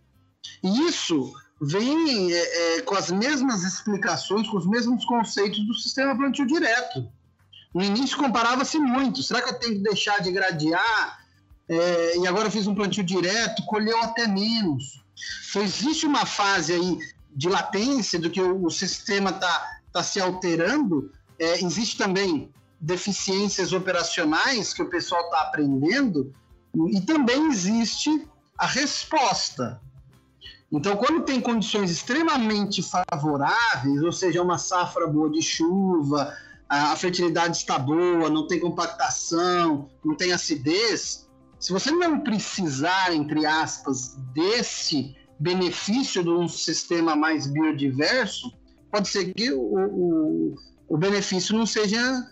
Speaker 3: E isso vem é, é, com as mesmas explicações, com os mesmos conceitos do sistema plantio direto. No início comparava-se muito. Será que eu tenho que deixar de gradear? É, e agora eu fiz um plantio direto, colheu até menos. Então existe uma fase aí de latência do que o, o sistema está tá se alterando. É, existe também deficiências operacionais que o pessoal está aprendendo e também existe a resposta. Então, quando tem condições extremamente favoráveis, ou seja, uma safra boa de chuva, a fertilidade está boa, não tem compactação, não tem acidez, se você não precisar, entre aspas, desse benefício de um sistema mais biodiverso, pode ser que o, o, o benefício não seja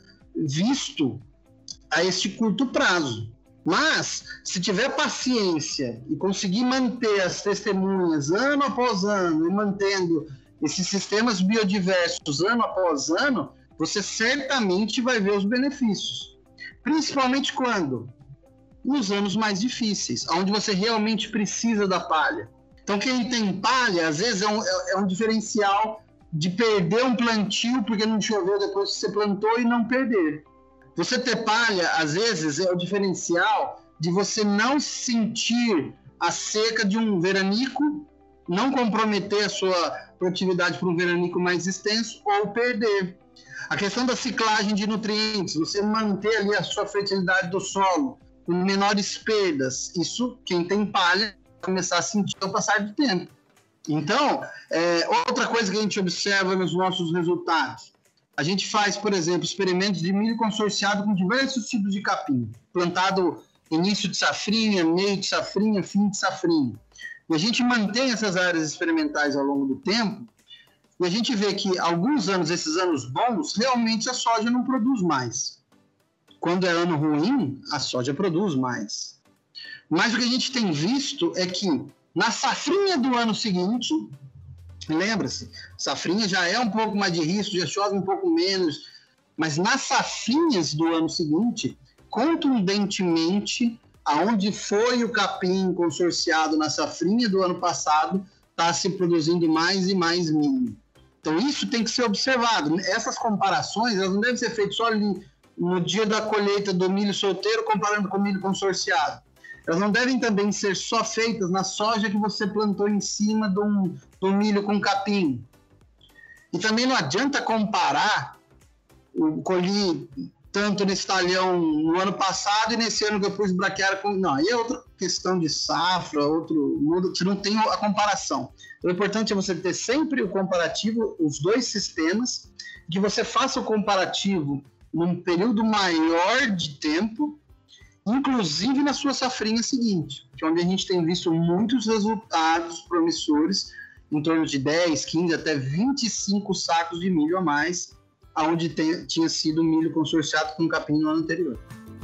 Speaker 3: visto a este curto prazo. Mas, se tiver paciência e conseguir manter as testemunhas ano após ano e mantendo esses sistemas biodiversos ano após ano, você certamente vai ver os benefícios. Principalmente quando? Nos anos mais difíceis, onde você realmente precisa da palha. Então, quem tem palha, às vezes é um, é um diferencial de perder um plantio porque não choveu depois que você plantou e não perder. Você ter palha, às vezes, é o diferencial de você não sentir a seca de um veranico, não comprometer a sua produtividade para um veranico mais extenso ou perder. A questão da ciclagem de nutrientes, você manter ali a sua fertilidade do solo com menores perdas, isso, quem tem palha, vai começar a sentir ao passar do tempo. Então, é, outra coisa que a gente observa nos nossos resultados, a gente faz, por exemplo, experimentos de milho consorciado com diversos tipos de capim, plantado início de safrinha, meio de safrinha, fim de safrinha. E a gente mantém essas áreas experimentais ao longo do tempo, e a gente vê que alguns anos, esses anos bons, realmente a soja não produz mais. Quando é ano ruim, a soja produz mais. Mas o que a gente tem visto é que na safrinha do ano seguinte, lembra-se, safrinha já é um pouco mais de risco, já chove um pouco menos, mas nas safrinhas do ano seguinte, contundentemente, aonde foi o capim consorciado na safrinha do ano passado, está se produzindo mais e mais milho. Então isso tem que ser observado. Essas comparações, elas não devem ser feitas só ali no dia da colheita do milho solteiro comparando com o milho consorciado. Elas não devem também ser só feitas na soja que você plantou em cima de um, de um milho com capim. E também não adianta comparar o colhi tanto nesse talhão no ano passado e nesse ano que eu pus braquiária com... Não, aí é outra questão de safra, outro mundo, você não tem a comparação. O importante é você ter sempre o comparativo, os dois sistemas, que você faça o comparativo num período maior de tempo, inclusive na sua safrinha seguinte, que é onde a gente tem visto muitos resultados promissores, em torno de dez, quinze, até vinte e cinco sacos de milho a mais, onde tem, tinha sido milho consorciado com capim no ano anterior.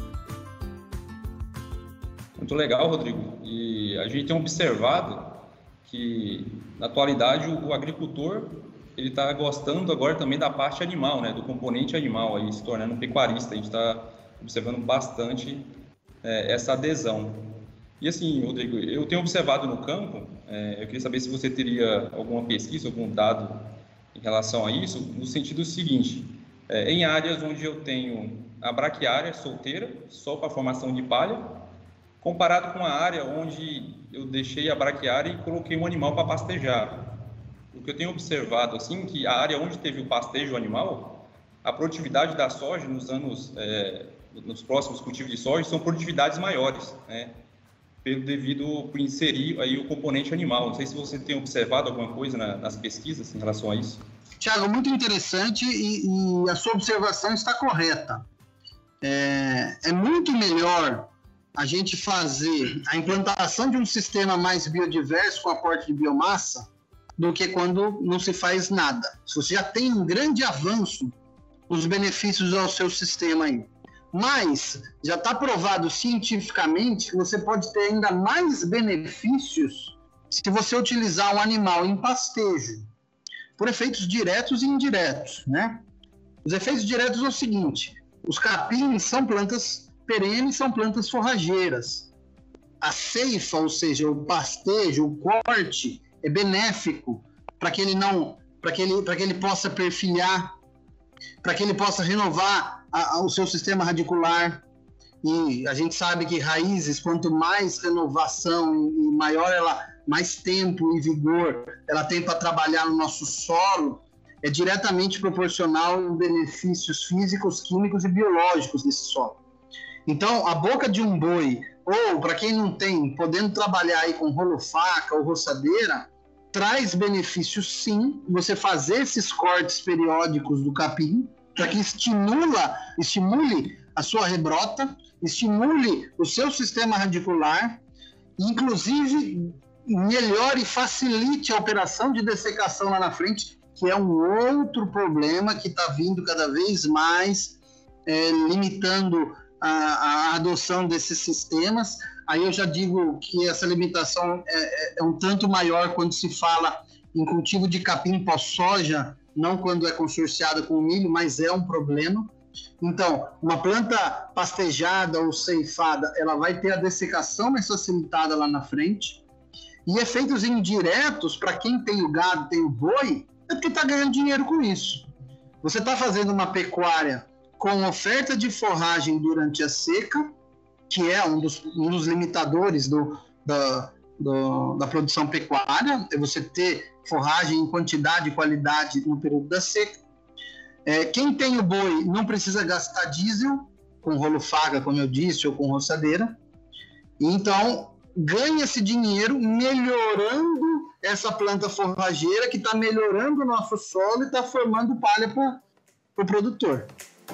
Speaker 4: Muito legal, Rodrigo. E a gente tem observado que, na atualidade, o agricultor ele está gostando agora também da parte animal, né, do componente animal, aí, se tornando um pecuarista. A gente está observando bastante é, essa adesão. E assim, Rodrigo, eu tenho observado no campo, é, eu queria saber se você teria alguma pesquisa, algum dado em relação a isso, no sentido seguinte, é, em áreas onde eu tenho a braquiária solteira, só para formação de palha, comparado com a área onde eu deixei a braquiária e coloquei um animal para pastejar. O que eu tenho observado, assim, que a área onde teve o pastejo animal, a produtividade da soja nos anos, é, nos próximos cultivos de soja, são produtividades maiores, né? Pelo devido por inserir aí o componente animal. Não sei se você tem observado alguma coisa na, nas pesquisas em relação a isso.
Speaker 3: Tiago, muito interessante e, e a sua observação está correta. É, é muito melhor a gente fazer a implantação de um sistema mais biodiverso com aporte de biomassa do que quando não se faz nada. Se você já tem um grande avanço, os benefícios ao seu sistema aí. Mas já está provado cientificamente que você pode ter ainda mais benefícios se você utilizar um animal em pastejo, por efeitos diretos e indiretos, né? Os efeitos diretos é o seguinte: os capins são plantas perenes, são plantas forrageiras. A ceifa, ou seja, o pastejo, o corte, é benéfico para que ele não, para que ele, para que ele possa perfilhar, para que ele possa renovar a, a, o seu sistema radicular. E a gente sabe que raízes, quanto mais renovação e maior ela, mais tempo e vigor ela tem para trabalhar no nosso solo, é diretamente proporcional em benefícios físicos, químicos e biológicos desse solo. Então, a boca de um boi, ou para quem não tem, podendo trabalhar aí com rolo-faca ou roçadeira, traz benefícios sim, você fazer esses cortes periódicos do capim, para que estimula, estimule a sua rebrota, estimule o seu sistema radicular, e inclusive melhore e facilite a operação de dessecação lá na frente, que é um outro problema que está vindo cada vez mais, é, limitando a, a adoção desses sistemas. Aí eu já digo que essa limitação é, é um tanto maior quando se fala em cultivo de capim pós-soja, não quando é consorciada com milho, mas é um problema. Então, uma planta pastejada ou ceifada, ela vai ter a dessecação mais facilitada lá na frente. E efeitos indiretos, para quem tem o gado, tem o boi, é porque está ganhando dinheiro com isso. Você está fazendo uma pecuária com oferta de forragem durante a seca, que é um dos, um dos limitadores do, da, do, da produção pecuária, é você ter forragem em quantidade e qualidade no período da seca. É, quem tem o boi não precisa gastar diesel, com rolo-faga, como eu disse, ou com roçadeira. Então, ganha-se dinheiro melhorando essa planta forrageira, que está melhorando o nosso solo e está formando palha para o pro produtor.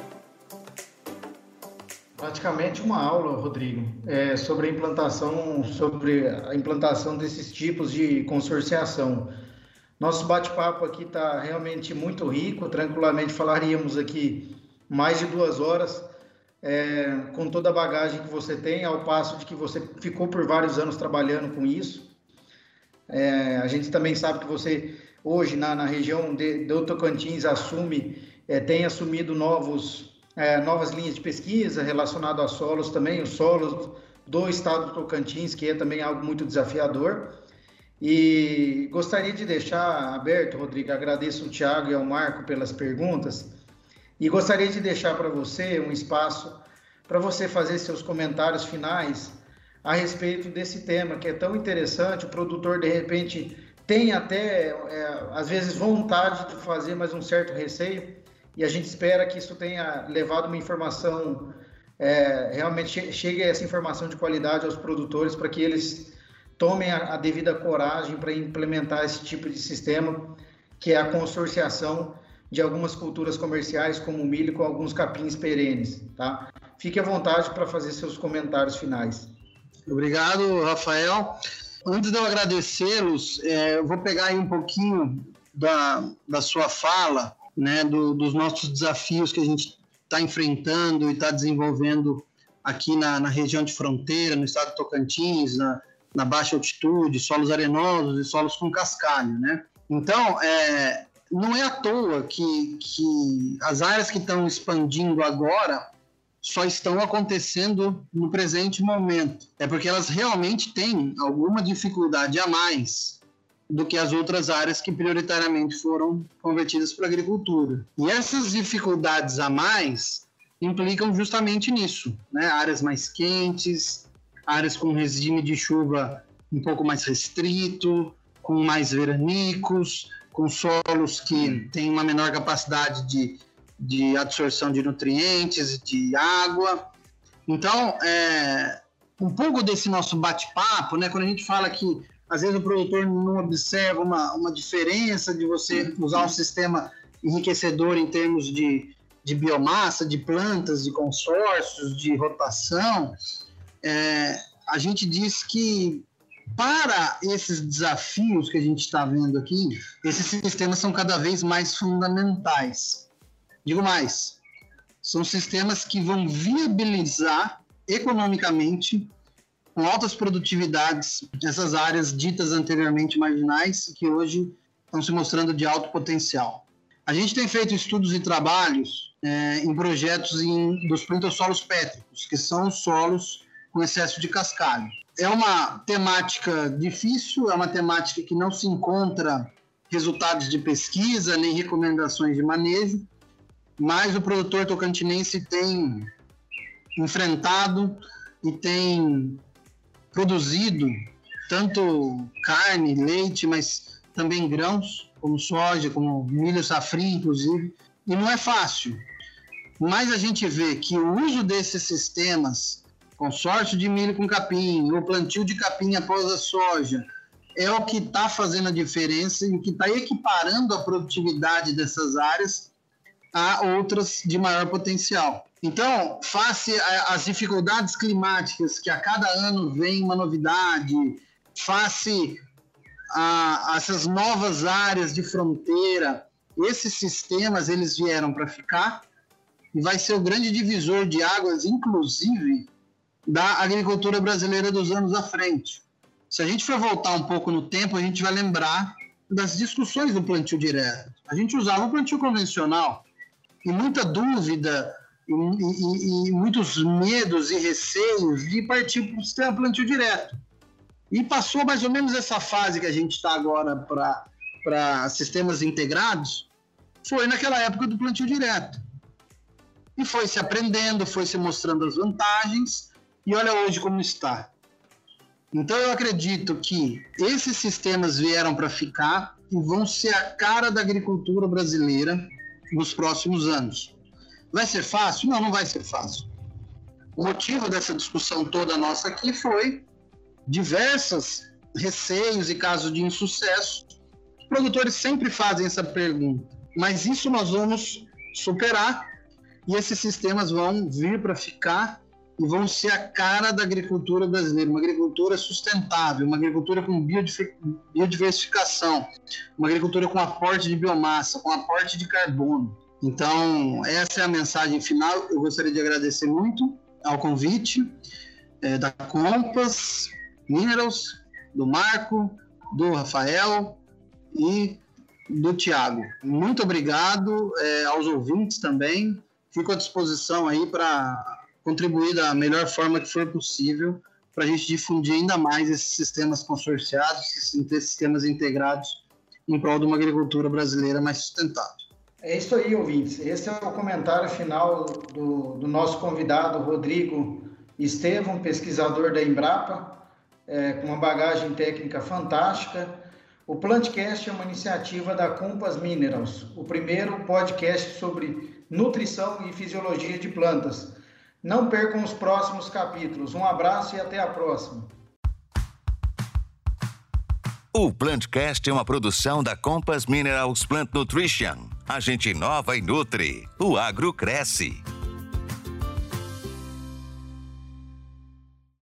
Speaker 2: Praticamente uma aula, Rodrigo, é, sobre a implantação, sobre a implantação desses tipos de consorciação. Nosso bate-papo aqui está realmente muito rico, tranquilamente falaríamos aqui mais de duas horas, é, com toda a bagagem que você tem, ao passo de que você ficou por vários anos trabalhando com isso. É, a gente também sabe que você, hoje, na, na região de, do Tocantins, assume, é, tem assumido novos, é, novas linhas de pesquisa relacionadas a solos também, os solos do estado do Tocantins, que é também algo muito desafiador. E gostaria de deixar aberto, Rodrigo, agradeço ao Thiago e ao Marco pelas perguntas, e gostaria de deixar para você um espaço para você fazer seus comentários finais a respeito desse tema que é tão interessante. O produtor, de repente, tem até, é, às vezes, vontade de fazer, mas um certo receio, e a gente espera que isso tenha levado uma informação, é, realmente chegue essa informação de qualidade aos produtores para que eles tomem a, a devida coragem para implementar esse tipo de sistema, que é a consorciação de algumas culturas comerciais, como o milho, com alguns capins perenes, tá? Fique à vontade para fazer seus comentários finais.
Speaker 3: Obrigado, Rafael. Antes de eu agradecê-los, é, eu vou pegar aí um pouquinho da, da sua fala, né, do, dos nossos desafios que a gente está enfrentando e está desenvolvendo aqui na, na região de fronteira, no estado de Tocantins, na, na baixa altitude, solos arenosos e solos com cascalho, né? Então, é, não é à toa que, que as áreas que estão expandindo agora só estão acontecendo no presente momento. É porque elas realmente têm alguma dificuldade a mais do que as outras áreas que prioritariamente foram convertidas para a agricultura. E essas dificuldades a mais implicam justamente nisso, né? Áreas mais quentes, áreas com regime de chuva um pouco mais restrito, com mais veranicos, com solos que têm uma menor capacidade de de absorção de nutrientes, de água. Então, é, um pouco desse nosso bate-papo, né, quando a gente fala que, às vezes, o produtor não observa uma, uma diferença de você usar um sistema enriquecedor em termos de, de biomassa, de plantas, de consórcios, de rotação, é, a gente diz que, para esses desafios que a gente está vendo aqui, esses sistemas são cada vez mais fundamentais. Digo mais, são sistemas que vão viabilizar economicamente, com altas produtividades, essas áreas ditas anteriormente marginais e que hoje estão se mostrando de alto potencial. A gente tem feito estudos e trabalhos é, em projetos em, dos plintossolos pétricos, que são os solos com excesso de cascalho. É uma temática difícil, é uma temática que não se encontra resultados de pesquisa nem recomendações de manejo, mas o produtor tocantinense tem enfrentado e tem produzido tanto carne, leite, mas também grãos, como soja, como milho safrinha, inclusive, e não é fácil. Mas a gente vê que o uso desses sistemas, consórcio de milho com capim, ou plantio de capim após a soja, é o que está fazendo a diferença e o que está equiparando a produtividade dessas áreas a outras de maior potencial. Então, face às dificuldades climáticas, que a cada ano vem uma novidade, face a, a essas novas áreas de fronteira, esses sistemas eles vieram para ficar e vai ser o grande divisor de águas, inclusive, da agricultura brasileira dos anos à frente. Se a gente for voltar um pouco no tempo, a gente vai lembrar das discussões do plantio direto. A gente usava o plantio convencional, e muita dúvida e, e, e muitos medos e receios de partir para o sistema plantio direto. E passou mais ou menos essa fase que a gente está agora para sistemas integrados, foi naquela época do plantio direto. E foi se aprendendo, foi se mostrando as vantagens, e olha hoje como está. Então eu acredito que esses sistemas vieram para ficar e vão ser a cara da agricultura brasileira nos próximos anos. Vai ser fácil? Não, não vai ser fácil. O motivo dessa discussão toda nossa aqui foi diversos receios e casos de insucesso. Os produtores sempre fazem essa pergunta, mas isso nós vamos superar e esses sistemas vão vir para ficar e vão ser a cara da agricultura brasileira, uma agricultura sustentável, uma agricultura com biodiversificação, uma agricultura com aporte de biomassa, com aporte de carbono. Então, essa é a mensagem final. Eu gostaria de agradecer muito ao convite é, da Compass Minerals, do Marco, do Rafael e do Tiago. Muito obrigado é, aos ouvintes também. Fico à disposição aí para contribuir da melhor forma que for possível para a gente difundir ainda mais esses sistemas consorciados, esses sistemas integrados em prol de uma agricultura brasileira mais sustentável.
Speaker 2: É isso aí, ouvintes. Esse é o comentário final do, do nosso convidado, Rodrigo Estevão, pesquisador da Embrapa, é, com uma bagagem técnica fantástica. O Plantcast é uma iniciativa da Compass Minerals, o primeiro podcast sobre nutrição e fisiologia de plantas. Não percam os próximos capítulos. Um abraço e até a próxima.
Speaker 1: O Plantcast é uma produção da Compass Minerals Plant Nutrition. A gente inova e nutre. O agro cresce.